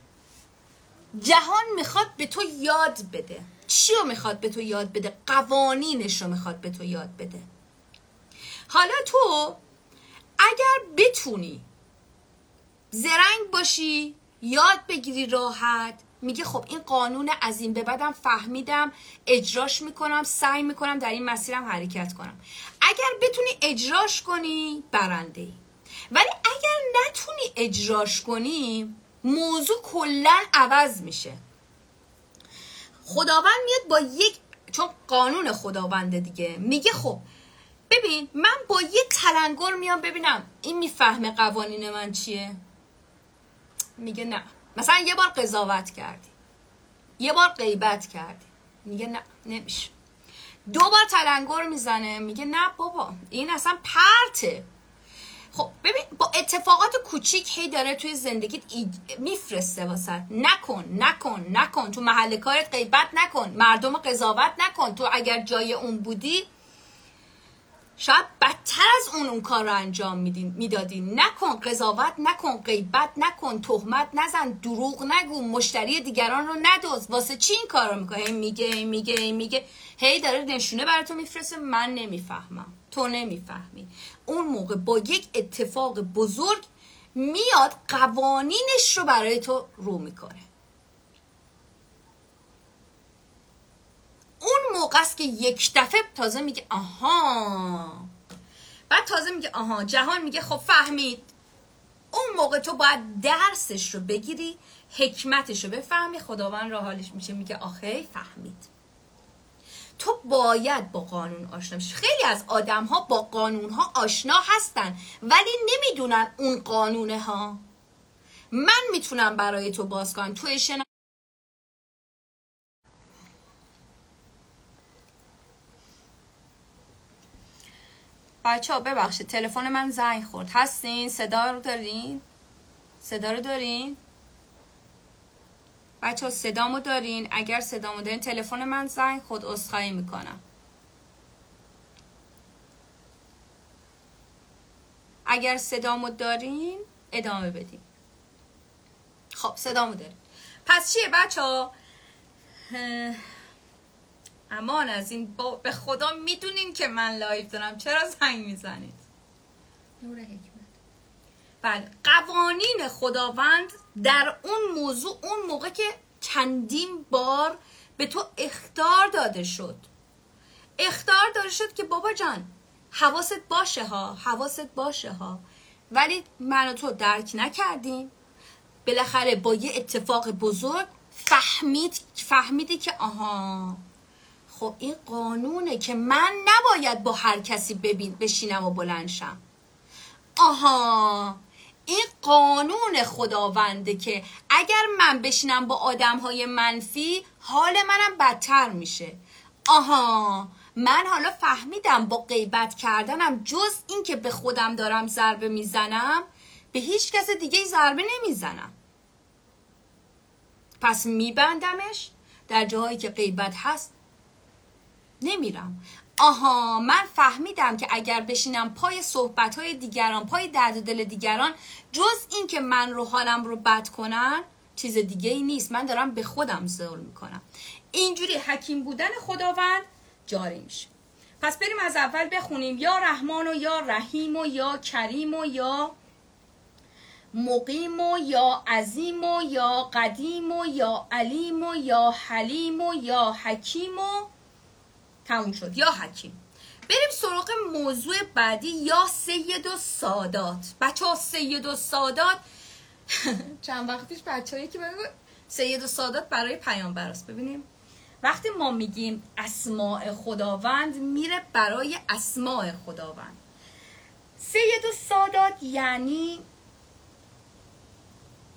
جهان میخواد به تو یاد بده. چی رو میخواد به تو یاد بده؟ قوانینش رو میخواد به تو یاد بده. حالا تو اگر بتونی زرنگ باشی، یاد بگیری راحت، میگه خب این قانون از این به بعدم فهمیدم، اجراش میکنم، سعی میکنم در این مسیرم حرکت کنم. اگر بتونی اجراش کنی برنده ای. ولی اگر نتونی اجراش کنی موضوع کلا عوض میشه. خداوند میاد با یک، چون قانون خداونده دیگه، میگه خب ببین من با یه تلنگر میام ببینم این میفهمه قوانین من چیه. میگه نه. مثلا یه بار قضاوت کردی، یه بار غیبت کردی، میگه نه نمیشه. دو بار تلنگر میزنه، میگه نه بابا این اصلا پرته. خب ببین با اتفاقات کوچیک هی داره توی زندگیت میفرسته واسه نکن نکن نکن، تو محل کارت غیبت نکن، مردم قضاوت نکن. تو اگر جای اون بودی شاید بدتر از اون اون کار رو انجام میدادی. نکن، قضاوت نکن، غیبت نکن، تهمت نزن، دروغ نگو، مشتری دیگران رو ندزد. واسه چی این کار رو میکنه؟ میگه میگه میگه هی داره نشونه برای تو میفرسته. من نمیفهمم، تو نمیفهمی. اون موقع با یک اتفاق بزرگ میاد قوانینش رو برای تو رو میکنه. اون موقع است که یک دفعه تازه میگه آها. بعد تازه میگه آها، جهان میگه خب فهمید. اون موقع تو باید درسش رو بگیری، حکمتش رو بفهمی. خداوند را حالش میشه میگه آخه فهمید. تو باید با قانون آشنا بشی. خیلی از آدم ها با قانون ها آشنا هستن ولی نمیدونن اون قانونه ها. من میتونم برای تو باز کنم. توی شنا بچه ها ببخشید تلفن من زنگ خورد. هستین؟ صدا رو دارین؟ صدا رو دارین؟ بچه ها صدامو دارین؟ اگر صدامو دارین تلفن من زنگ خورد، عذرخواهی میکنم. اگر صدامو دارین ادامه بدین. خب صدامو دارین. پس چیه بچه ها؟ امان از این با... به خدا میدونین که من لایف دارم، چرا زنگ میزنید؟ نور حکمت. بله، قوانین خداوند در اون موضوع، اون موقع که چندین بار به تو اخطار داده شد، اخطار داده شد که بابا جان حواست باشه ها، حواست باشه ها، ولی من و تو درک نکردیم. بالاخره با یه اتفاق بزرگ فهمید فهمیدی که آها خب این قانونه که من نباید با هر کسی ببین بشینم و بلند شم. آها این قانون خداونده که اگر من بشینم با آدم‌های منفی حال منم بدتر میشه. آها من حالا فهمیدم با غیبت کردنم جز این که به خودم دارم ضربه میزنم به هیچ کس دیگه ضربه نمیزنم. پس میبندمش، در جاهایی که غیبت هست نمیرم. آها من فهمیدم که اگر بشینم پای صحبت‌های دیگران، پای درد دل دیگران، جز این که من رو حالم رو بد کنن چیز دیگه ای نیست. من دارم به خودم ظلم میکنم. اینجوری حکیم بودن خداوند جاری میشه. پس بریم از اول بخونیم. یا رحمان و یا رحیم و یا کریم و یا مقیم و یا عظیم و یا قدیم و یا علیم و یا حلیم و یا حکیم و تموم شد. یا حکیم. بریم سراغ موضوع بعدی، یا سید و سادات. بچه ها سید و سادات چند وقت پیش بچه هایی که بگو سید و سادات برای پیامبر است. ببینیم وقتی ما میگیم اسماء خداوند میره برای اسماء خداوند. سید و سادات یعنی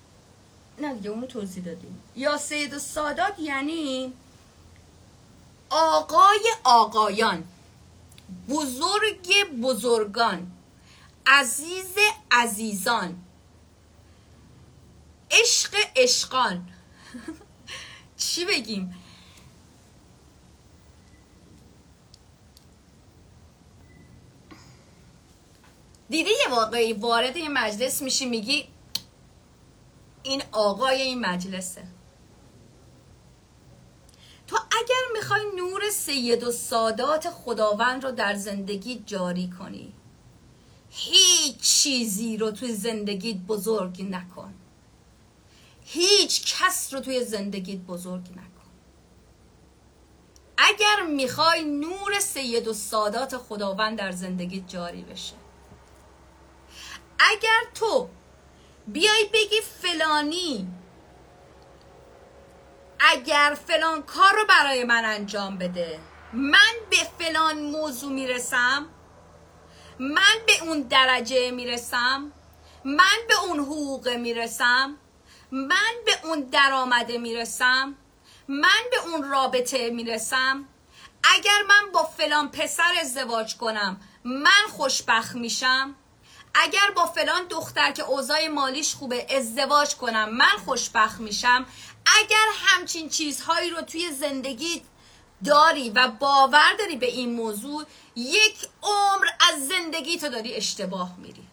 نه دیگه اونو توضیح دادیم. یا سید و سادات یعنی آقای آقایان، بزرگ بزرگان، عزیز عزیزان، عشق عشقان. چی بگیم؟ دیدی یه واقعی وارد این مجلس میشی میگی این آقای این مجلسه. تو اگر میخوای نور سید و سادات خداوند رو در زندگی جاری کنی، هیچ چیزی رو توی زندگیت بزرگ نکن، هیچ کس رو توی زندگیت بزرگ نکن. اگر میخوای نور سید و سادات خداوند در زندگیت جاری بشه، اگر تو بیای بگی فلانی اگر فلان کار رو برای من انجام بده، من به فلان موضوع میرسم، من به اون درجه میرسم، من به اون حقوق میرسم، من به اون درآمده میرسم، من به اون رابطه میرسم، اگر من با فلان پسر ازدواج کنم من خوشبخت میشم، اگر با فلان دختر که اوضاع مالیش خوبه ازدواج کنم من خوشبخت میشم، اگر همچین چیزهایی رو توی زندگیت داری و باور داری به این موضوع، یک عمر از زندگی تو داری اشتباه میری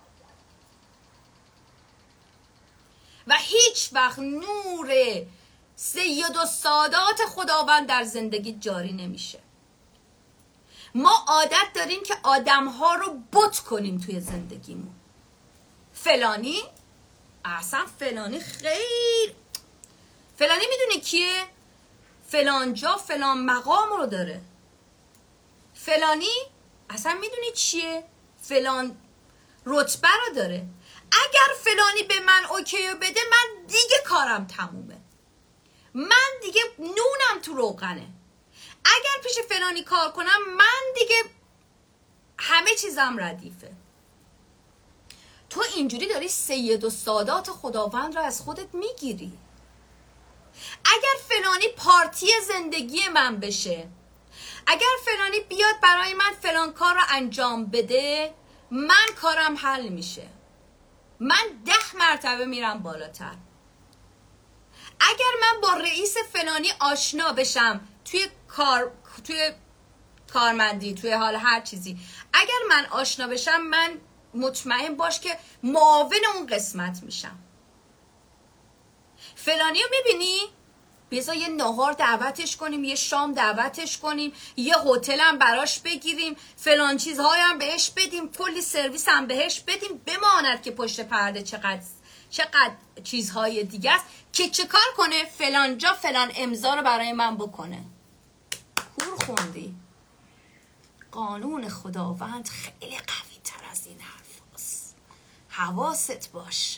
و هیچ وقت نور سید و سادات خداوند در زندگی جاری نمیشه. ما عادت داریم که آدمها رو بت کنیم توی زندگیمون. فلانی اصلا فلانی خیر فلانی میدونی کیه؟ فلان جا فلان مقام رو داره. فلانی اصلا میدونی چیه؟ فلان رتبه رو داره. اگر فلانی به من اوکی رو بده من دیگه کارم تمومه، من دیگه نونم تو روغنه. اگر پیش فلانی کار کنم من دیگه همه چیزم ردیفه. تو اینجوری داری سید و سادات خداوند رو از خودت میگیری. اگر فلانی پارتی زندگی من بشه، اگر فلانی بیاد برای من فلان کار رو انجام بده، من کارم حل میشه، من ده مرتبه میرم بالاتر. اگر من با رئیس فلانی آشنا بشم توی کار توی کارمندی توی حال هر چیزی، اگر من آشنا بشم من مطمئن باش که معاون اون قسمت میشم. فلانی رو میبینی؟ بذار یه نهار دعوتش کنیم، یه شام دعوتش کنیم، یه هتل هم براش بگیریم، فلان چیزهای هم بهش بدیم، کلی سرویس هم بهش بدیم، بماند که پشت پرده چقدر چقدر چیزهای دیگه است که چه کار کنه؟ فلان جا فلان امضا رو برای من بکنه. کور خوندی؟ قانون خداوند خیلی قوی تر از این حرف هست. حواست باش.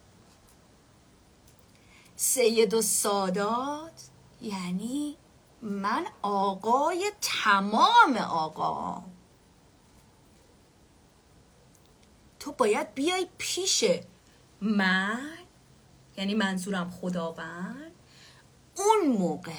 سید و سادات یعنی من آقای تمام آقا. تو باید بیای پیش من، یعنی منظورم خداوند، اون موقع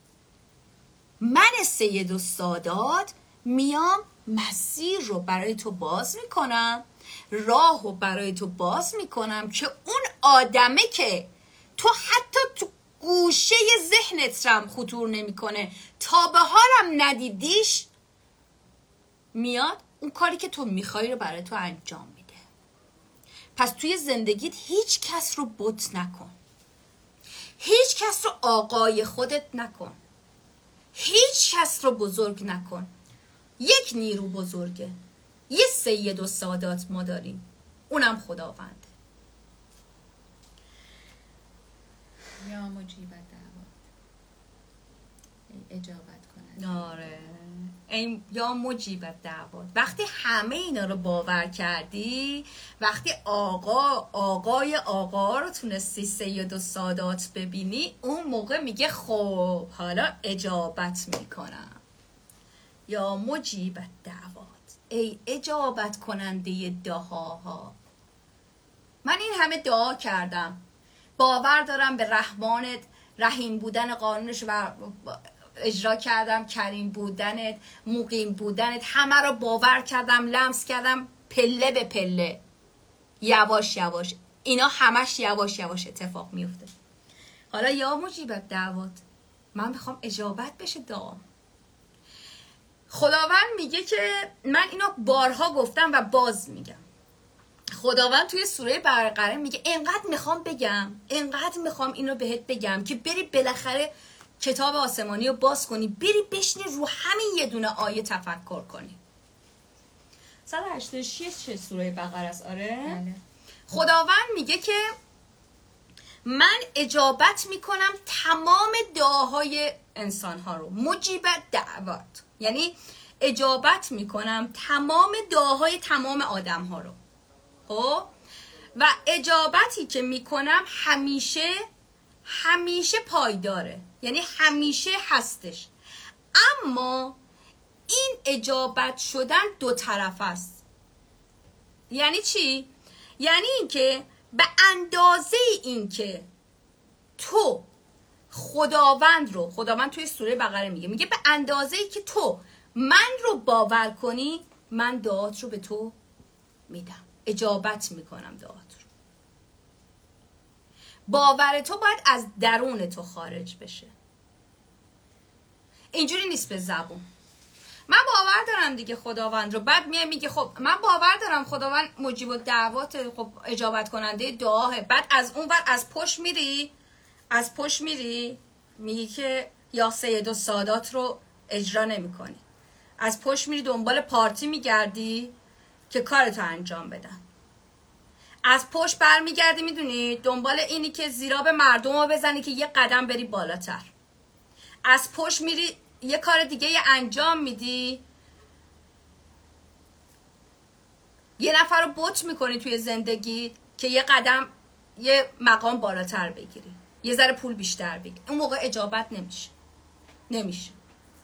من سید و سادات میام مسیر رو برای تو باز میکنم، راه رو برای تو باز میکنم که اون آدمه که تو حتی تو گوشه ذهنت رم خطور نمیکنه، تا به حالم ندیدیش، میاد اون کاری که تو میخوای رو برای تو انجام میده. پس توی زندگیت هیچ کس رو بت نکن، هیچ کس رو آقای خودت نکن، هیچ کس رو بزرگ نکن. یک نیرو بزرگه، یه سید و سادات ما داریم، اونم خداونده. یا مجیب دعوات، اجابت کنند. آره این یا مجیب دعوات. وقتی همه اینا رو باور کردی، وقتی آقا آقای آقا رو تونستی سید و سادات ببینی، اون موقع میگه خب حالا اجابت میکنم. یا مجیب دعوات، ای اجابت کننده دعاها. من این همه دعا کردم، باور دارم به رحمانت، رحیم بودن قانونش و اجرا کردم، کریم بودنت، مقیم بودنت، همه رو باور کردم، لمس کردم پله به پله، یواش یواش. اینا همش یواش یواش اتفاق میفته. حالا یا مجیبت دعوات، من میخوام اجابت بشه دعا. خداوند میگه که من اینو بارها گفتم و باز میگم. خداوند توی سوره بقره میگه انقدر میخوام بگم، انقدر میخوام اینو بهت بگم که بری بالاخره کتاب آسمانی رو باز کنی، بری بشینی رو همین یه دونه آیه تفکر کنی. صد و هشتاد و شش چه سوره بقره است؟ آره بله. خداوند میگه که من اجابت میکنم تمام دعاهای انسانها رو، مجیبت دعوات، یعنی اجابت میکنم تمام دعاهای تمام آدمها رو. خب و اجابتی که میکنم همیشه همیشه پایداره، یعنی همیشه هستش. اما این اجابت شدن دو طرف است. یعنی چی؟ یعنی اینکه به اندازه اینکه تو خداوند رو، خداوند توی سوره بقره میگه میگه به اندازه ای که تو من رو باور کنی، من دعات رو به تو میدم، اجابت میکنم دعات رو. باور تو باید از درون تو خارج بشه، اینجوری نیست به زبون. من باور دارم دیگه خداوند رو، بعد میای میگه خب من باور دارم خداوند مجیب الدعوات، خب اجابت کننده دعاه. بعد از اون ور از پشت میری، از پشت میری میگی که یا سید و سادات رو اجرا نمی کنی. از پشت میری دنبال پارتی میگردی که کارتو انجام بدن. از پشت برمیگردی میدونی دنبال اینی که زیرا به مردم رو بزنی که یه قدم بری بالاتر. از پشت میری یه کار دیگه یه انجام میدی، یه نفر رو بوت میکنی توی زندگی که یه قدم یه مقام بالاتر بگیری، یه ذره پول بیشتر بگیری. اون موقع اجابت نمیشه. نمیشه.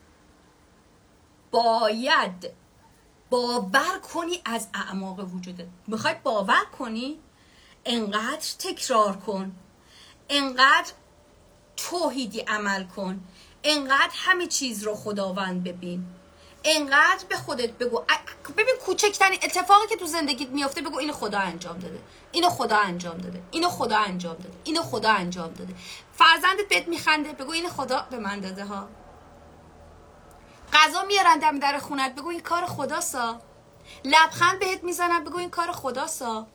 باید باور کنی از اعماق وجودت. میخوای باور کنی؟ انقدر تکرار کن، انقدر توحیدی عمل کن، انقدر همه چیز رو خداوند ببین، انقدر به خودت بگو. ببین کوچکترین اتفاقی که تو زندگیت میافته بگو اینو خدا انجام داده، اینو خدا انجام داده، اینو خدا انجام داده، اینو خدا انجام داده. فرزندت بهت میخنده بگو اینو خدا به من داده ها. غذا میارن دم در خونت بگو این کار خداسا. لبخند بهت میزنن بگو این کار خداسا.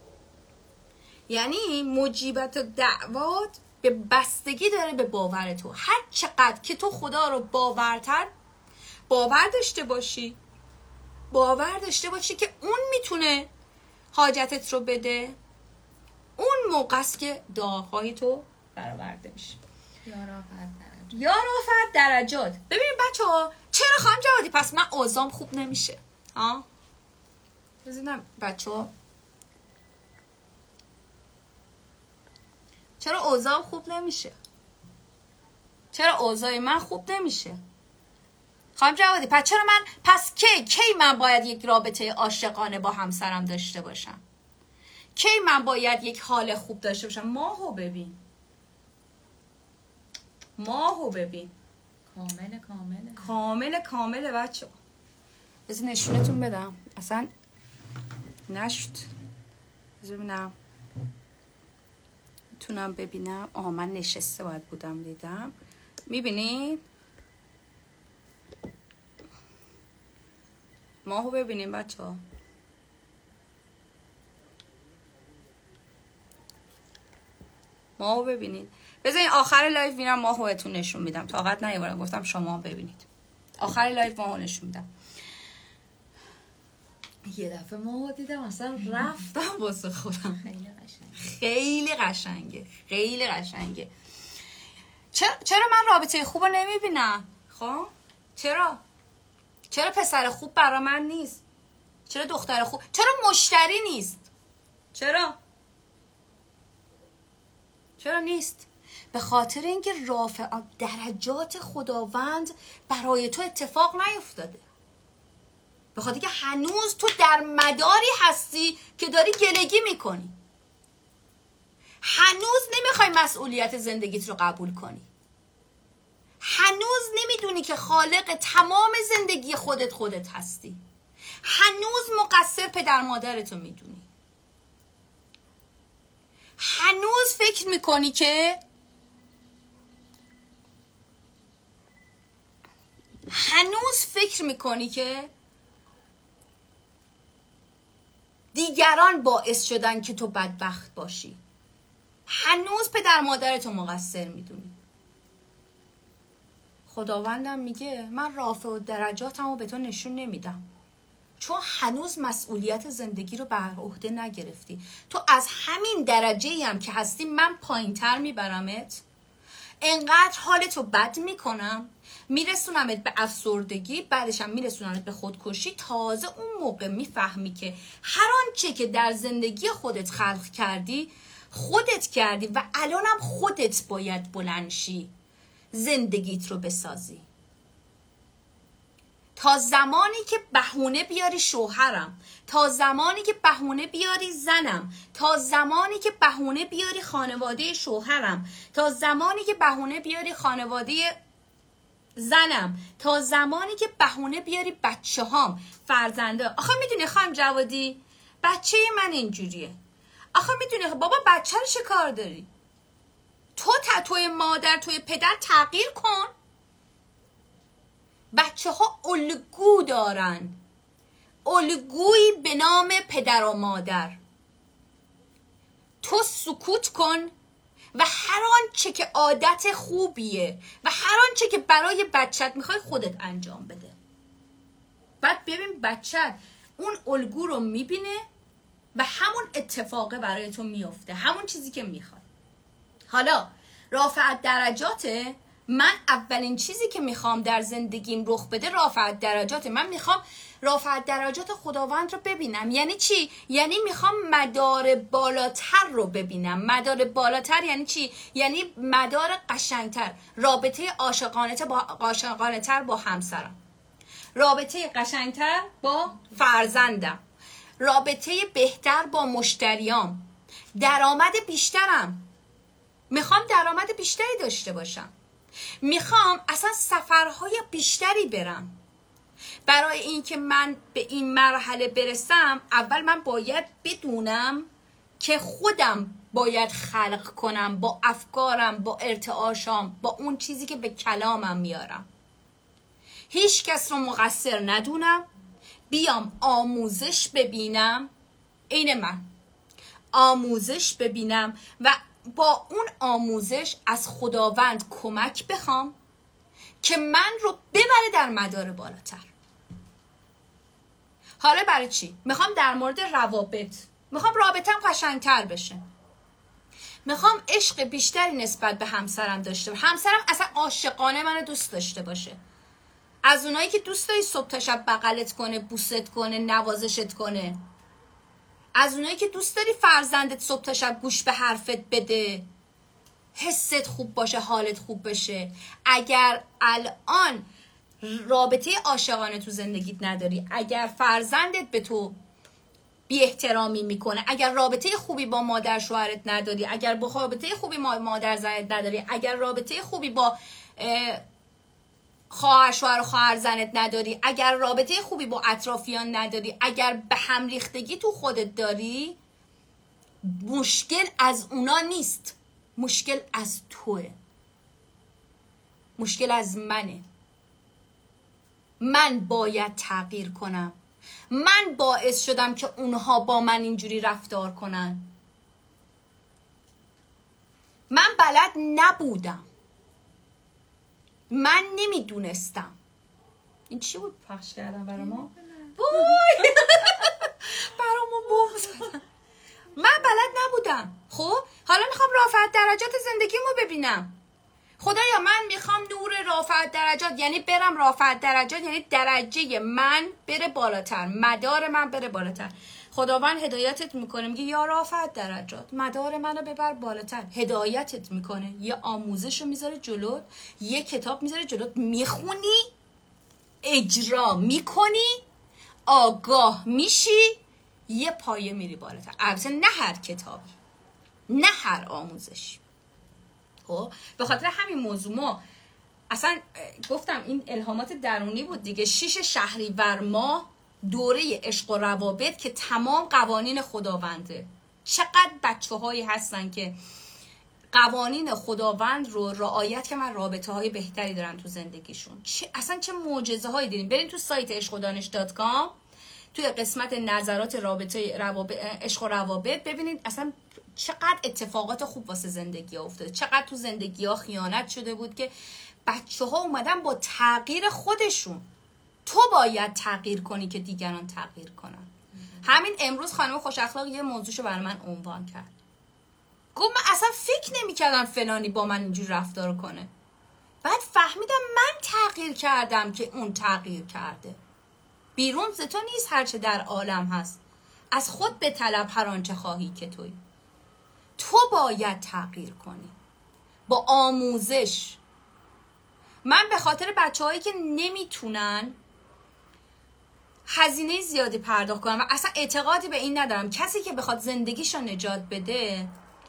یعنی مجیبت دعوات به بستگی داره به باور تو. هر چقدر که تو خدا رو باورتر باور داشته باشی، باور داشته باشی که اون میتونه حاجتت رو بده، اون موقع است که دعاهای تو برآورده میشه. یا رفعت درجات. یا رفعت درجات. ببینید بچه ها چرا خانم جوادی پس من اوضاعم خوب نمیشه؟ ها بزنم بچه ها چرا اوضاع خوب نمیشه؟ چرا اوضاع من خوب نمیشه؟ خانم جوادی پس چرا من پس کی کی من باید یک رابطه عاشقانه با همسرم داشته باشم؟ کی من باید یک حال خوب داشته باشم؟ ماهو ببین، ماهو ببین، کامل کامله کامل کامله بچه. بذار نشونتون بدم اصلا نشد. بذار ببینم میتونم ببینم. آها من نشسته باید بودم دیدم. میبینید ماهو ببینیم بچه ها. ماهو ببینید. بذارین آخر لایو میرم ماهو بهتون نشون میدم. طاقت نیاوردم گفتم شما ببینید. آخر لایو ماهو نشون میدم. یه دفعه ماهو دیدم اصلا رفتم واسه خودم. خیلی قشنگه، خیلی قشنگه، خیلی قشنگه. چرا چرا من رابطه خوب رو نمیبینم؟ خب چرا چرا پسر خوب برا من نیست؟ چرا دختر خوب؟ چرا مشتری نیست؟ چرا چرا نیست؟ به خاطر اینکه رافع درجات خداوند برای تو اتفاق نیفتاده. به خاطر که هنوز تو در مداری هستی که داری گلگی میکنی، هنوز نمیخوای مسئولیت زندگیت رو قبول کنی، هنوز نمیدونی که خالق تمام زندگی خودت خودت هستی. هنوز مقصر پدر مادرتو میدونی. هنوز فکر میکنی که هنوز فکر میکنی که دیگران باعث شدن که تو بدبخت باشی. هنوز پدر مادرتو مقصر میدونی. خداوندم میگه من رافع الدرجاتمو به تو نشون نمیدم، چون هنوز مسئولیت زندگی رو بر عهده نگرفتی. تو از همین درجه‌ای هم که هستی من پایین‌تر میبرمت، انقدر حالتو بد میکنم، میرسونمت به افسردگی، بعدش هم میرسونمت به خودکشی. تازه اون موقع میفهمی که هر آنچه که در زندگی خودت خلق کردی خودت کردی و الانم خودت باید بلند شی زندگیت رو بسازی. تا زمانی که بهونه بیاری شوهرم، تا زمانی که بهونه بیاری زنم، تا زمانی که بهونه بیاری خانواده شوهرم، تا زمانی که بهونه بیاری خانواده زنم، تا زمانی که بهونه بیاری بچه هام، فرزنده. آخه میدونی خانم جوادی بچه من اینجوریه. آخه میدونی بابا بچه رو چه کار داری؟ تو تا توی مادر توی پدر تغییر کن. بچه ها الگو دارن، الگویی به نام پدر و مادر. تو سکوت کن و هر آنچه که عادت خوبیه و هر آنچه که برای بچت میخوای خودت انجام بده. بعد ببین بچت اون الگو رو میبینه و همون اتفاقه برای تو میفته، همون چیزی که میخوای. حالا رافع درجاته. من اولین چیزی که میخوام در زندگیم رخ بده رافع درجاته. من میخوام رافع درجات خداوند رو ببینم. یعنی چی؟ یعنی میخوام مدار بالاتر رو ببینم. مدار بالاتر یعنی چی؟ یعنی مدار قشنگتر، رابطه عاشقانه با عاشقانه تر با همسرم، رابطه قشنگتر با فرزندم، رابطه بهتر با مشتریام، درآمد بیشترم. میخوام درآمد بیشتری داشته باشم. میخوام اصلا سفرهای بیشتری برم. برای اینکه من به این مرحله برسم اول من باید بدونم که خودم باید خلق کنم با افکارم، با ارتعاشام، با اون چیزی که به کلامم میارم. هیچ کس رو مقصر ندونم، بیام آموزش ببینم. این من آموزش ببینم و با اون آموزش از خداوند کمک بخوام که من رو ببره در مدار بالاتر. حالا برای چی؟ میخوام در مورد روابط، میخوام رابطم قشنگتر بشه، میخوام عشق بیشتری نسبت به همسرم داشته باشم، همسرم اصلا عاشقانه منو دوست داشته باشه، از اونایی که دوست داری صبح تا شب بغلت کنه، بوست کنه، نوازشت کنه، از اونایی که دوست داری فرزندت صبح تا شب گوش به حرفت بده، حست خوب باشه، حالت خوب بشه. اگر الان رابطه عاشقانه تو زندگیت نداری، اگر فرزندت به تو بی احترامی میکنه، اگر رابطه خوبی با مادر شوهرت نداری، اگر با رابطه خوبی با مادر زنت نداری، اگر رابطه خوبی با خواهر شوهر و خواهر زنت نداری، اگر رابطه خوبی با اطرافیان نداری، اگر به هم ریختگی تو خودت داری، مشکل از اونا نیست، مشکل از توه، مشکل از منه. من باید تغییر کنم. من باعث شدم که اونها با من اینجوری رفتار کنن. من بلد نبودم، من نمیدونستم. این چی بود پخش کردم برای ما؟ وای برامون بوم زدن. من بلد نبودم. خب حالا میخوام رافع درجات زندگیمو ببینم. خدایا من میخوام نور رافع درجات، یعنی برم رافع درجات، یعنی درجه من بره بالاتر، مدار من بره بالاتر. خداوند هدایتت میکنه، میگه یا رافع درجات، مدار منو ببر بالاتر. هدایتت میکنه، یه آموزشو میذاره جلوت، یه کتاب میذاره جلوت، میخونی، اجرا میکنی، آگاه میشی، یه پایه میری بالاتر. البته نه هر کتابی، نه هر آموزشی. خب به خاطر همین موضوع ما اصلا گفتم این الهامات درونی بود دیگه. شیش شهریور ماه دوره عشق و روابط که تمام قوانین خداونده. چقدر بچه هایی هستن که قوانین خداوند رو رعایت که من رابطه های بهتری دارن تو زندگیشون. چه اصلا چه معجزه هایی دیدیم. برین تو سایت عشق و دانش دات کام توی قسمت نظرات رابطه روابط عشق و روابط ببینید اصلا چقدر اتفاقات خوب واسه زندگی ها افتاده، چقدر تو زندگی ها خیانت شده بود که بچه ها اومدن با تغییر خودشون. تو باید تغییر کنی که دیگران تغییر کنن. همین امروز خانم خوش اخلاق یه موضوعشو برای من عنوان کرد، گفت من اصلا فکر نمی کردم فلانی با من اینجور رفتار کنه، بعد فهمیدم من تغییر کردم که اون تغییر کرده. بیرون ز تو نیست هرچه در عالم هست، از خود به طلب هر آنچه خواهی که توی. تو باید تغییر کنی با آموزش. من به خاطر بچه هایی که نمیتونن هزینه زیادی پرداخت کنن و اصلا اعتقادی به این ندارم کسی که بخواد زندگیشو نجات بده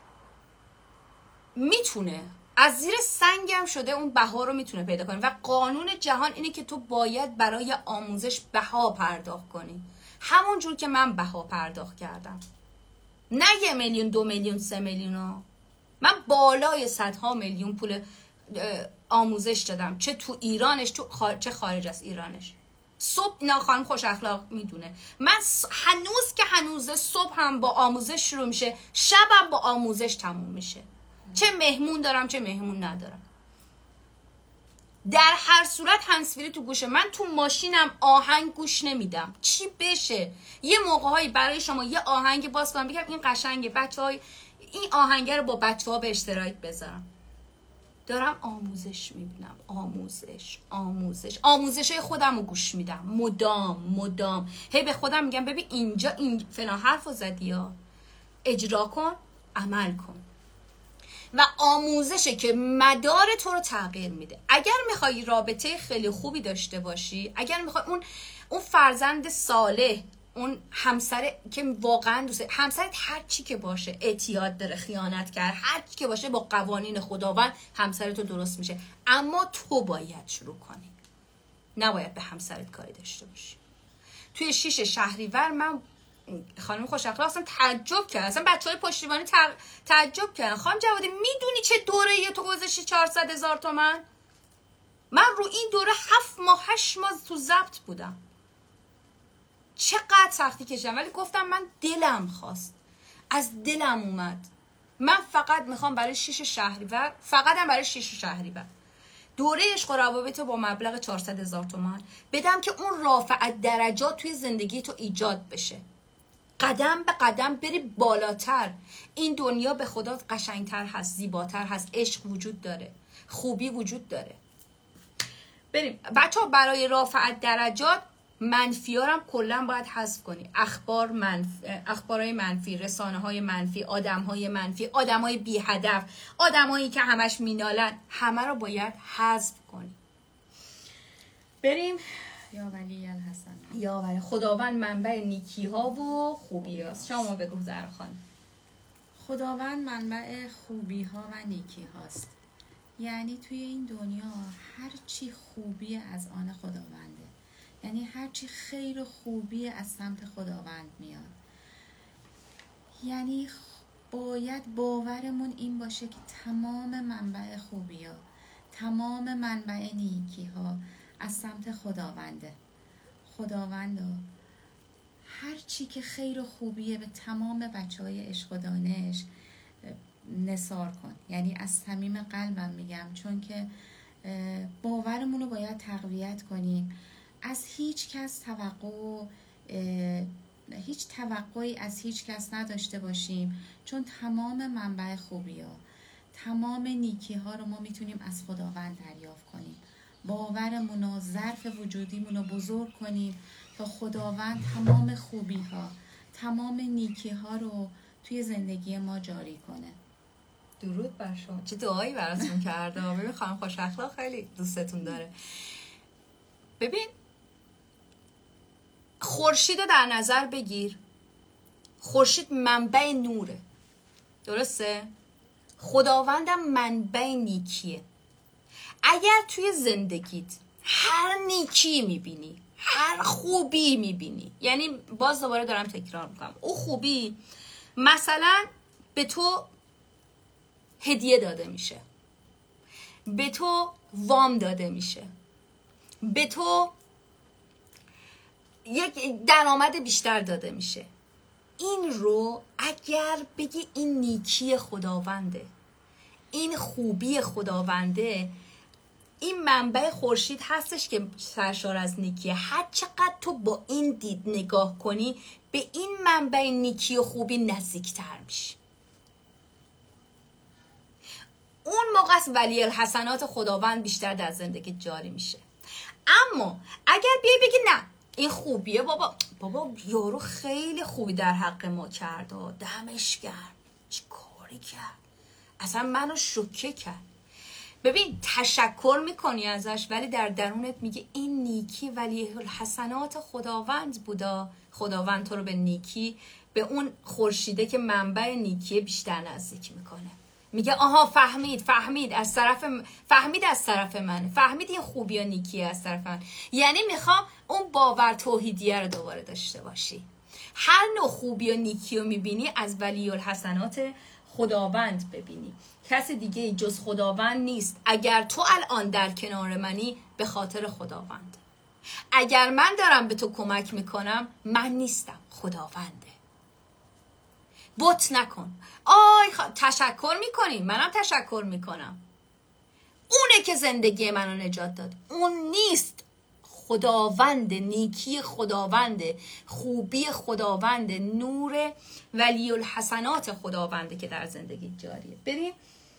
میتونه، از زیر سنگم شده اون بها رو میتونه پیدا کنه. و قانون جهان اینه که تو باید برای آموزش بها پرداخت کنی، همون جور که من بها پرداخت کردم. نه یه میلیون، دو میلیون، سه میلیون ها. من بالای صدها میلیون پول آموزش دادم، چه تو ایرانش تو خار... چه خارج از ایرانش. صبح اینا خانم خوش اخلاق میدونه من هنوز که هنوز صبح هم با آموزش شروع میشه، شبم با آموزش تموم میشه. چه مهمون دارم چه مهمون ندارم. در هر صورت هنسفری تو گوشه من، تو ماشینم آهنگ گوش نمیدم. چی بشه یه موقعهایی برای شما یه آهنگ باز کنم بگم این قشنگه، بچهای این آهنگ رو با بچه‌ها به اشتراک بذارم. دارم آموزش میبینم، آموزش آموزش آموزشای خودم رو گوش میدم مدام مدام. هی به خودم میگم ببین اینجا این فلان حرف رو زدی ها، اجرا کن، عمل کن. و آموزشه که مدار تو رو تغییر میده. اگر میخوای رابطه خیلی خوبی داشته باشی، اگر میخوای اون اون فرزند صالح، اون همسر که واقعا دوست، همسرت هر چی که باشه، اعتیاد داره، خیانت کرد، هر چی که باشه، با قوانین خداوند همسرت رو درست میشه. اما تو باید شروع کنی، نباید به همسرت کاری داشته باشی. توی شیش شهریور من خانم خوش اخلاق اصلا تعجب کرد، اصلا بچهای پشتیبانی تعجب کردن. خانم جوادی میدونی چه دوره یه تو گذاشتی چهارصد هزار تومان؟ من رو این دوره هفت ماه هشت ماه تو ضبط بودم، چقدر سختی کشیدم، ولی گفتم من دلم خواست، از دلم اومد. من فقط میخوام برای شیش شهریور، فقط هم برای شیش شهریور دوره عشق و روابط با مبلغ چهارصد هزار تومان بدم که اون رافع درجات توی زندگی تو ایجاد بشه. قدم به قدم بری بالاتر. این دنیا به خدا قشنگتر هست، زیباتر هست، عشق وجود داره، خوبی وجود داره. بریم بچه ها، برای رافع درجات منفی ها هم کلا باید حذف کنی. اخبار منفی، اخبارهای منفی، رسانه های منفی، آدم های منفی، آدم های بی هدف، آدم هایی که همش مینالن، همه رو باید حذف کنی. بریم. یا ولی الحسن، یا ولی خداوند منبع نیکی ها و خوبی هاست. شما بگو زهرا خانم. خداوند منبع خوبی ها و نیکی هاست. یعنی توی این دنیا هر چی خوبی از آن خداونده، یعنی هر چی خیر و خوبی از سمت خداوند میاد. یعنی باید باورمون این باشه که تمام منبع خوبی ها، تمام منبع نیکی ها از سمت خداونده. خداونده هر چی که خیر و خوبیه به تمام بچه های عشق و دانش نثار کن. یعنی از صمیم قلبم میگم، چون که باورمون رو باید تقویت کنیم. از هیچ کس توقع هیچ توقعی از هیچ کس نداشته باشیم، چون تمام منبع خوبی ها، تمام نیکی ها رو ما میتونیم از خداوند دریافت کنیم. باورمون و ظرف وجودیمون رو بزرگ کنیم تا خداوند تمام خوبی ها، تمام نیکی ها رو توی زندگی ما جاری کنه. درود بر شما. چه دعایی براتون کرده. ببین خانم خوش اخلاق خیلی دوستتون داره. ببین خورشید رو در نظر بگیر. خورشید منبع نوره، درسته؟ خداوندم منبع نیکیه. اگر توی زندگیت هر نیکی میبینی، هر خوبی میبینی، یعنی باز دوباره دارم تکرار میکنم، او خوبی مثلا به تو هدیه داده میشه، به تو وام داده میشه، به تو یک درآمد بیشتر داده میشه، این رو اگر بگی این نیکی خداونده، این خوبی خداونده، این منبع خورشید هستش که سرشار از نیکیه، هر چقدر تو با این دید نگاه کنی به این منبع نیکی و خوبی نزدیکتر میشی. اون موقع از ولی الحسنات خداوند بیشتر در زندگی جاری میشه. اما اگر بیای بگی نه این خوبیه، بابا بابا یارو خیلی خوبی در حق ما کرد و دمش گرم، چی کاری کرد، اصلا منو شوکه کرد. ببین تشکر میکنی ازش ولی در درونت میگه این نیکی ولی الحسنات خداوند بودا، خداوند تو رو به نیکی، به اون خورشیده که منبع نیکی بیشتر نزدیک میکنه. میگه آها فهمید فهمید از طرف فهمید از طرف من، فهمید این خوبی و نیکی از طرف من. یعنی میخوام اون باور توحیدیه رو دوباره داشته باشی. هر نوع خوبی و نیکی رو میبینی از ولی الحسنات خداوند ببینی. کسی دیگه جز خداوند نیست. اگر تو الان در کنار منی به خاطر خداوند. اگر من دارم به تو کمک میکنم من نیستم، خداونده. بت نکن. آی خ... تشکر میکنی، منم تشکر میکنم. اونه که زندگی منو نجات داد، اون نیست. خداوند، نیکی خداوند، خوبی خداوند، نور ولی الحسنات خداونده که در زندگی جاریه. بریم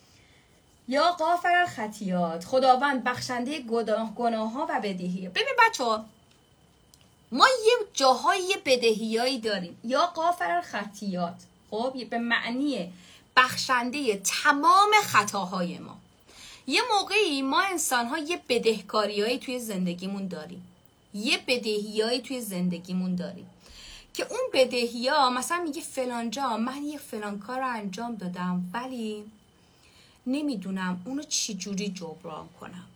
یا غافر الخطیات، خداوند بخشنده گناه گناه ها و بدهی. ببین بچه ها ما یه جاهای بدهیایی داریم، یا غافر الخطیات، خب به معنی بخشنده تمام خطاهای ما. یه موقعی ما انسان ها یه بدهکاریایی توی زندگیمون داریم، یه بدهیایی توی زندگیمون داریم که اون بدهی ها مثلا میگه فلان جا من یه فلان کار رو انجام دادم ولی نمیدونم اونو چی جوری جبران کنم،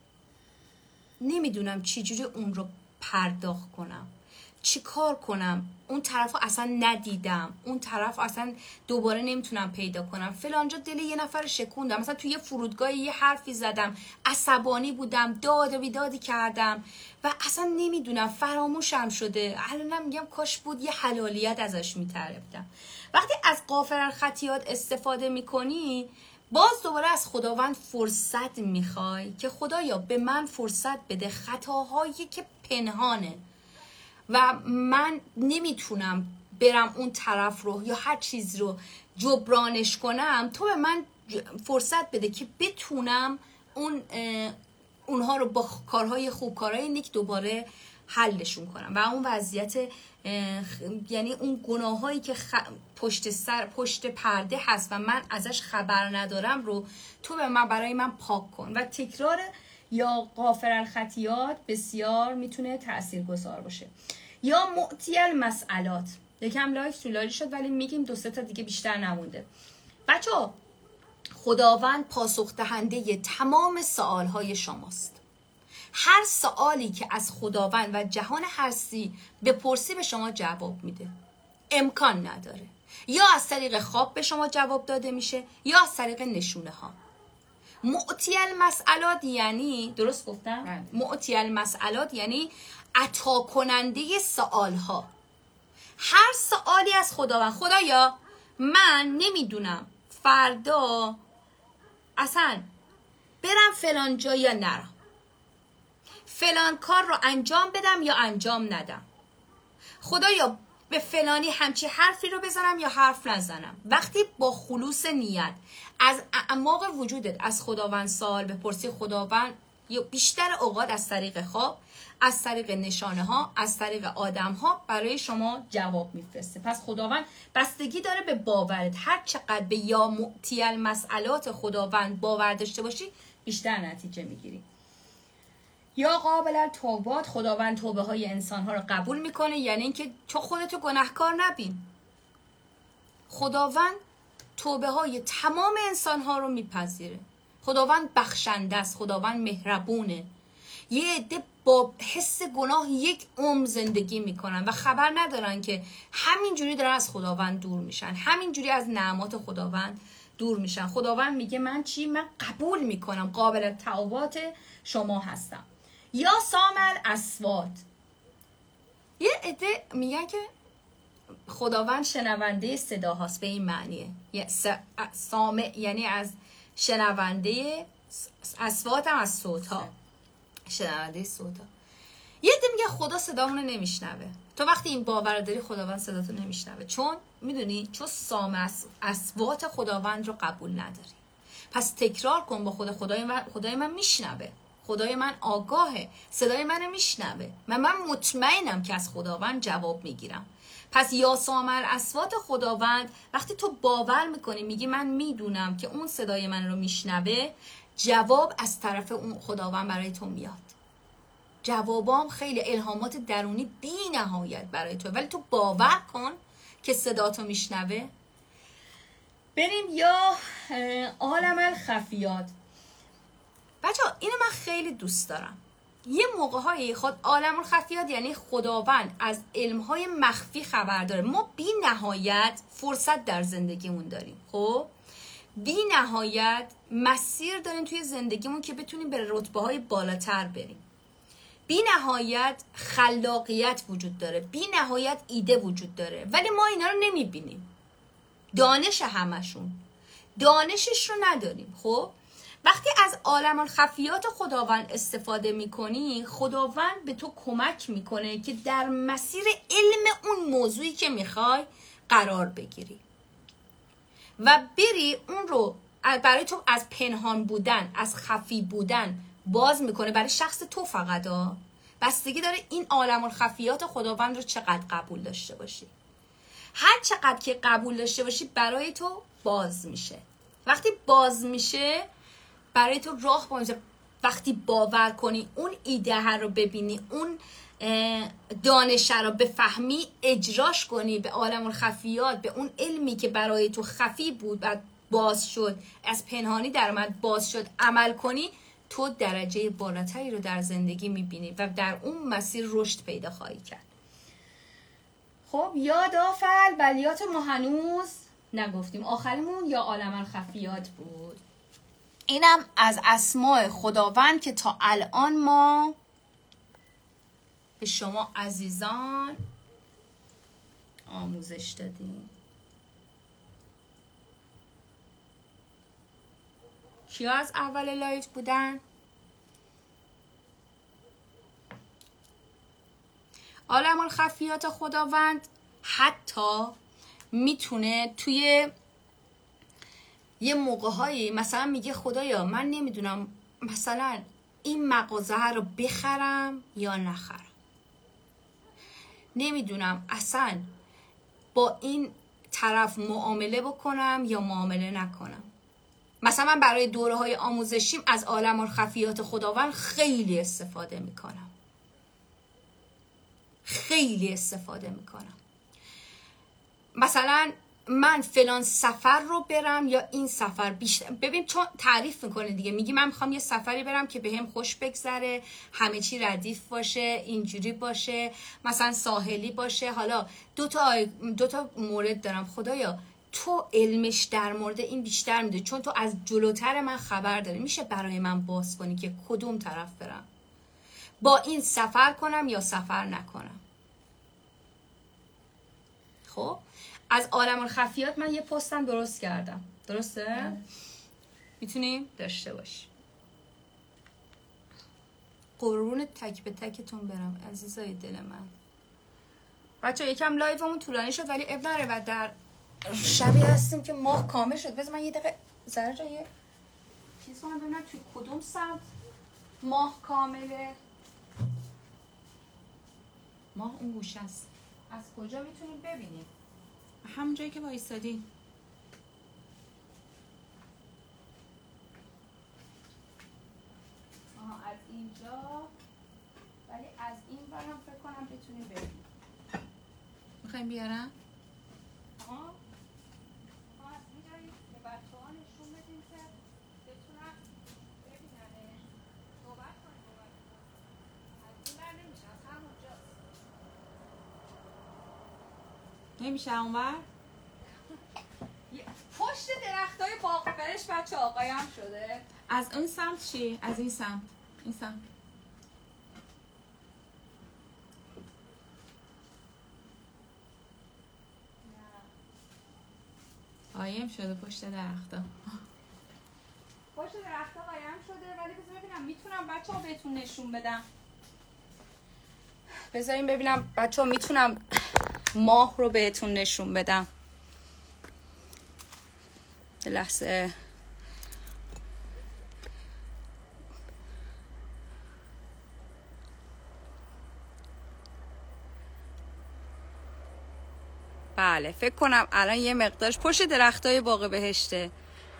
نمیدونم چی جوری اون رو پرداخت کنم، چی کار کنم، اون طرف رو اصلا ندیدم، اون طرف اصلا دوباره نمیتونم پیدا کنم، فلانجا دل یه نفر شکوندم، مثلا توی یه فرودگاه یه حرفی زدم، عصبانی بودم، داد و بیدادی کردم و اصلا نمیدونم فراموشم شده، الانم میگم کاش بود یه حلالیت ازش میطلبیدم. وقتی از غافر الخطیات استفاده میکنی باز دوباره از خداوند فرصت میخوای که خدایا به من فرصت بده، خطاهایی که پنهانه و من نمیتونم برم اون طرف رو یا هر چیز رو جبرانش کنم، تو به من فرصت بده که بتونم اون اونها رو با کارهای خوب، کارهای نیک دوباره حلشون کنم و اون وضعیت یعنی اون گناهایی که خ... پشت سر پشت پرده هست و من ازش خبر ندارم رو تو به من برای من پاک کن. و تکرار یا غافر الخطیات بسیار میتونه تاثیرگذار باشه. یا معطی المسئلات، یکم لایف طولانی شد ولی میگیم دو سه تا دیگه بیشتر نمونده. بچه‌ها خداوند پاسخ دهنده تمام سوالهای شماست. هر سوالی که از خداوند و جهان هستی بپرسی به شما جواب میده. امکان نداره. یا از طریق خواب به شما جواب داده میشه یا از طریق نشونه ها. معطی المسئلات یعنی، درست گفتم؟ معطی المسئلات یعنی عطا کننده سوال ها. هر سوالی از خداوند، خدایا من نمیدونم فردا اصلا برم فلان جا یا نرم، فلان کار رو انجام بدم یا انجام ندم، خدایا به فلانی همچی حرفی رو بزنم یا حرف نزنم. وقتی با خلوص نیت از اعماق وجودت از خداوند سوال بپرسی، خداوند یا بیشتر اوقات از طریق خواب، از طریق نشانه ها، از طریق آدم ها برای شما جواب میفرسته. پس خداوند بستگی داره به باورت. هر چقدر به یا معطی المسئلات خداوند باور داشته باشی بیشتر نتیجه میگیری. یا قابل التوبات، خداوند توبه های انسان ها رو قبول میکنه، یعنی اینکه تو خودتو گناهکار نبین. خداوند توبه های تمام انسان ها رو میپذیره خداوند بخشنده است، خداوند مهربونه. یه عده با حس گناه یک عمر زندگی میکنن و خبر ندارن که همینجوری دارن از خداوند دور میشن، همینجوری از نعمات خداوند دور میشن. خداوند میگه من چی؟ من قبول میکنم، قابل توبات شما هستم. یا سامل اصوات، یه عده میگن که خداوند شنونده صداهاست، به این معنیه. سامع یعنی از شنونده، اصوات هم از صوت ها، شنونده صوت ها. یه عده میگه خدا صدامونو نمیشنوه. تو وقتی این باور داری خداوند صداتو نمیشنوه، چون میدونی چون سامع اصوات خداوند رو قبول نداری. پس تکرار کن با خدا، خدای من خدای من میشنوه، خدای من آگاهه، صدای منو میشنوه، من من مطمئنم که از خداوند جواب میگیرم. پس یا سامع اصوات خداوند، وقتی تو باور میکنی میگی من میدونم که اون صدای من رو میشنوه، جواب از طرف اون خداوند برای تو میاد. جوابام خیلی الهامات درونی بی نهایت برای تو، ولی تو باور کن که صداتو میشنوه. بریم یا عالم الخفیات. بچه ها اینو من خیلی دوست دارم. یه موقع های خود عالم الخفیات یعنی خداوند از علمهای مخفی خبر داره. ما بی نهایت فرصت در زندگیمون داریم، خب بی نهایت مسیر داریم توی زندگیمون که بتونیم به رتبه های بالاتر بریم. بی نهایت خلاقیت وجود داره، بی نهایت ایده وجود داره، ولی ما اینا رو نمیبینیم. دانش همشون دانشش رو نداریم. خب وقتی از عالم الخفیات خداوند استفاده میکنی، خداوند به تو کمک میکنه که در مسیر علم اون موضوعی که میخوای قرار بگیری و بری اون رو برای تو از پنهان بودن، از خفی بودن باز میکنه برای شخص تو فقط ها. بستگی داره این عالم الخفیات خداوند رو چقدر قبول داشته باشی. هر چقدر که قبول داشته باشی برای تو باز میشه. وقتی باز میشه برای تو راه باز میشه. وقتی باور کنی، اون ایده رو ببینی، اون دانش رو بفهمی، اجراش کنی به عالم الخفیات، به اون علمی که برای تو خفی بود بعد باز شد، از پنهانی در اومد باز شد، عمل کنی، تو درجه بالاتری رو در زندگی میبینی و در اون مسیر رشد پیدا خواهی کرد. خب یا دافل ولیات ما هنوز نگفتیم. آخریمون یا عالم الخفیات بود. اینم از اسماء خداوند که تا الان ما به شما عزیزان آموزش دادیم. کیا از اول لایو بودن؟ عالم الخفیات خداوند حتی میتونه توی یه موقع‌هایی مثلا میگه خدایا من نمیدونم مثلا این مغازه رو بخرم یا نخرم، نمیدونم اصلا با این طرف معامله بکنم یا معامله نکنم. مثلا من برای دوره های آموزشیم از عالم الخفیات خداوند خیلی استفاده میکنم، خیلی استفاده میکنم. مثلا من فلان سفر رو برم یا این سفر بیشتر، ببین چون تعریف میکنه دیگه، میگی من میخوام یه سفری برم که بهم خوش بگذره، همه چی ردیف باشه، اینجوری باشه، مثلا ساحلی باشه. حالا دو تا دو تا مورد دارم، خدایا تو علمش در مورد این بیشتر میده، چون تو از جلوتر من خبر داری، میشه برای من باز کنی که کدوم طرف برم، با این سفر کنم یا سفر نکنم. خب از عالم الخفیات من یه پستم درست کردم، درسته؟ میتونیم داشته باشی. قرون تک به تکتون برم عزیزای دل من. بچه یکم لایومون طولانی شد ولی اب نره و در شبیه هستیم که ماه کامل شد. بذار من یه دقیقه زره جا یه چیز کنم ببینم توی کدوم سمت ماه کامله. ماه اون گوشه است. از کجا میتونیم ببینیم؟ همون جایی که وایسادی. آها از اینجا، ولی از این برم فکر کنم بتونیم ببینیم. میخوایم بیارم؟ آها آها از اینجایی که بچه ها نشون بدیم که بتونم نمیشه اونور؟ پشت درختای باغ فرش بچه آقایم شده. از اون سمت چی؟ از این سمت. این سمت. قایم شده پشت درختا. پشت درختا قایم شده، ولی بذار ببینم میتونم بچه ها بهتون نشون بدم. بذاریم ببینم بچه ها میتونم ماه رو بهتون نشون بدم. یه لحظه. بله فکر کنم الان یه مقدارش پشت درختای باغ بهشته.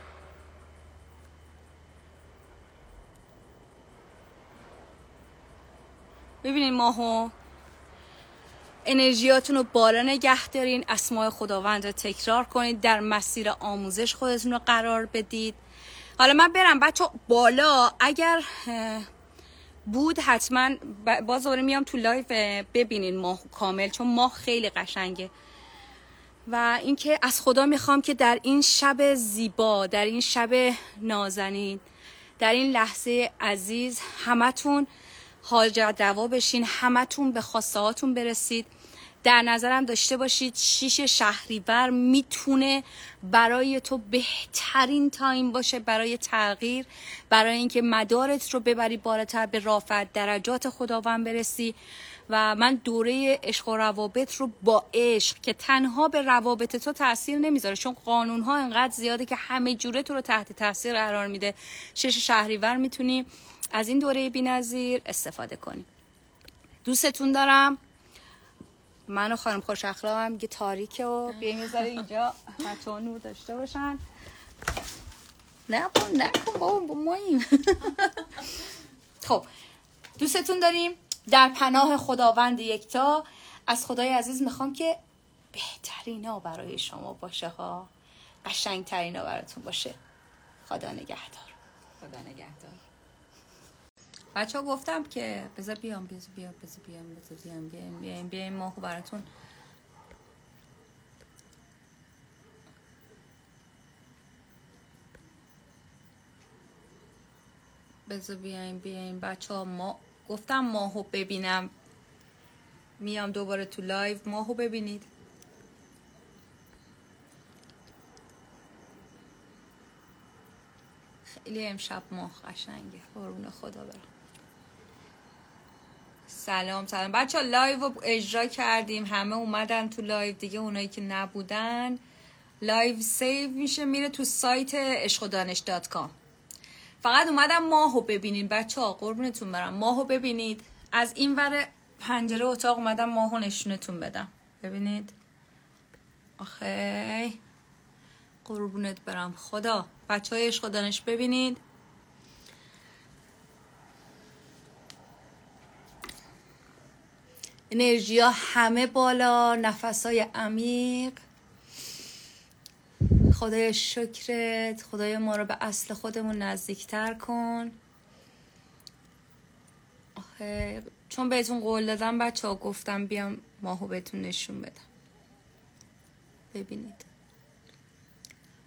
ببینین ماهو، انرژیاتون رو بالا نگه دارین، اسماء خداوند رو تکرار کنید، در مسیر آموزش خودتون رو قرار بدید. حالا من برم بچه بالا، اگر بود حتما باز دوباره میام تو لایو ببینین ماه کامل، چون ماه خیلی قشنگه. و اینکه از خدا میخوام که در این شب زیبا، در این شب نازنین، در این لحظه عزیز همتون حاجت روا بشین، همتون به خواسته هاتون برسید. در نظرم داشته باشید شیش شهریور میتونه برای تو بهترین تایم باشه برای تغییر، برای اینکه مدارت رو ببری بالاتر، به رفعت درجات خداوند برسی. و من دوره عشق و روابط رو با عشق که تنها به روابط تو تاثیر نمیذاره، چون قانون ها انقدر زیاده که همه جوره تو رو تحت تاثیر قرار میده. شش شهریور میتونی از این دوره بی‌نظیر استفاده کنی. دوستتون دارم. من و خانم خوش اخلاقم میگه تاریکه و بیایم یه ذره اینجا بچه‌ها نور داشته باشن. نه بابا نکن بابا با ماییم. خب دوستتون داریم. در پناه خداوند یکتا از خدای عزیز میخوام که بهترینا برای شما باشه ها، قشنگترینا براتون باشه. خدا نگهدار. خدا نگهدار. بچه ها گفتم که بذار بیام بذار بیام بذار بیام بذار بیام بیام بیام بیام ماهو براتون بذار بیایم بیایم بچه ها. ما گفتم ماهو ببینم، میام دوباره تو لایو ماهو ببینید. خیلی امشب ماه قشنگه، قربون خدا برم. سلام سلام بچه ها، لایو رو اجرا کردیم، همه اومدن تو لایو دیگه. اونایی که نبودن لایو سیو میشه میره تو سایت عشق و دانش دات کام. فقط اومدم ماهو ببینید بچه ها، قربونتون برم ماهو ببینید. از این ور پنجره اتاق اومدم ماهو نشونتون بدم. ببینید آخه قربونت برم خدا. بچه های عشق و دانش ببینید. انرژی ها همه بالا، نفس های عمیق. خدای شکرت، خدای ما رو به اصل خودمون نزدیکتر کن. آخه چون بهتون قول دادم بچه ها، گفتم بیام ماهو بهتون نشون بدم. ببینید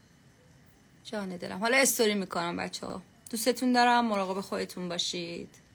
جان دلم. حالا استوری میکنم بچه ها. دوستتون دارم، مراقب خودتون باشید.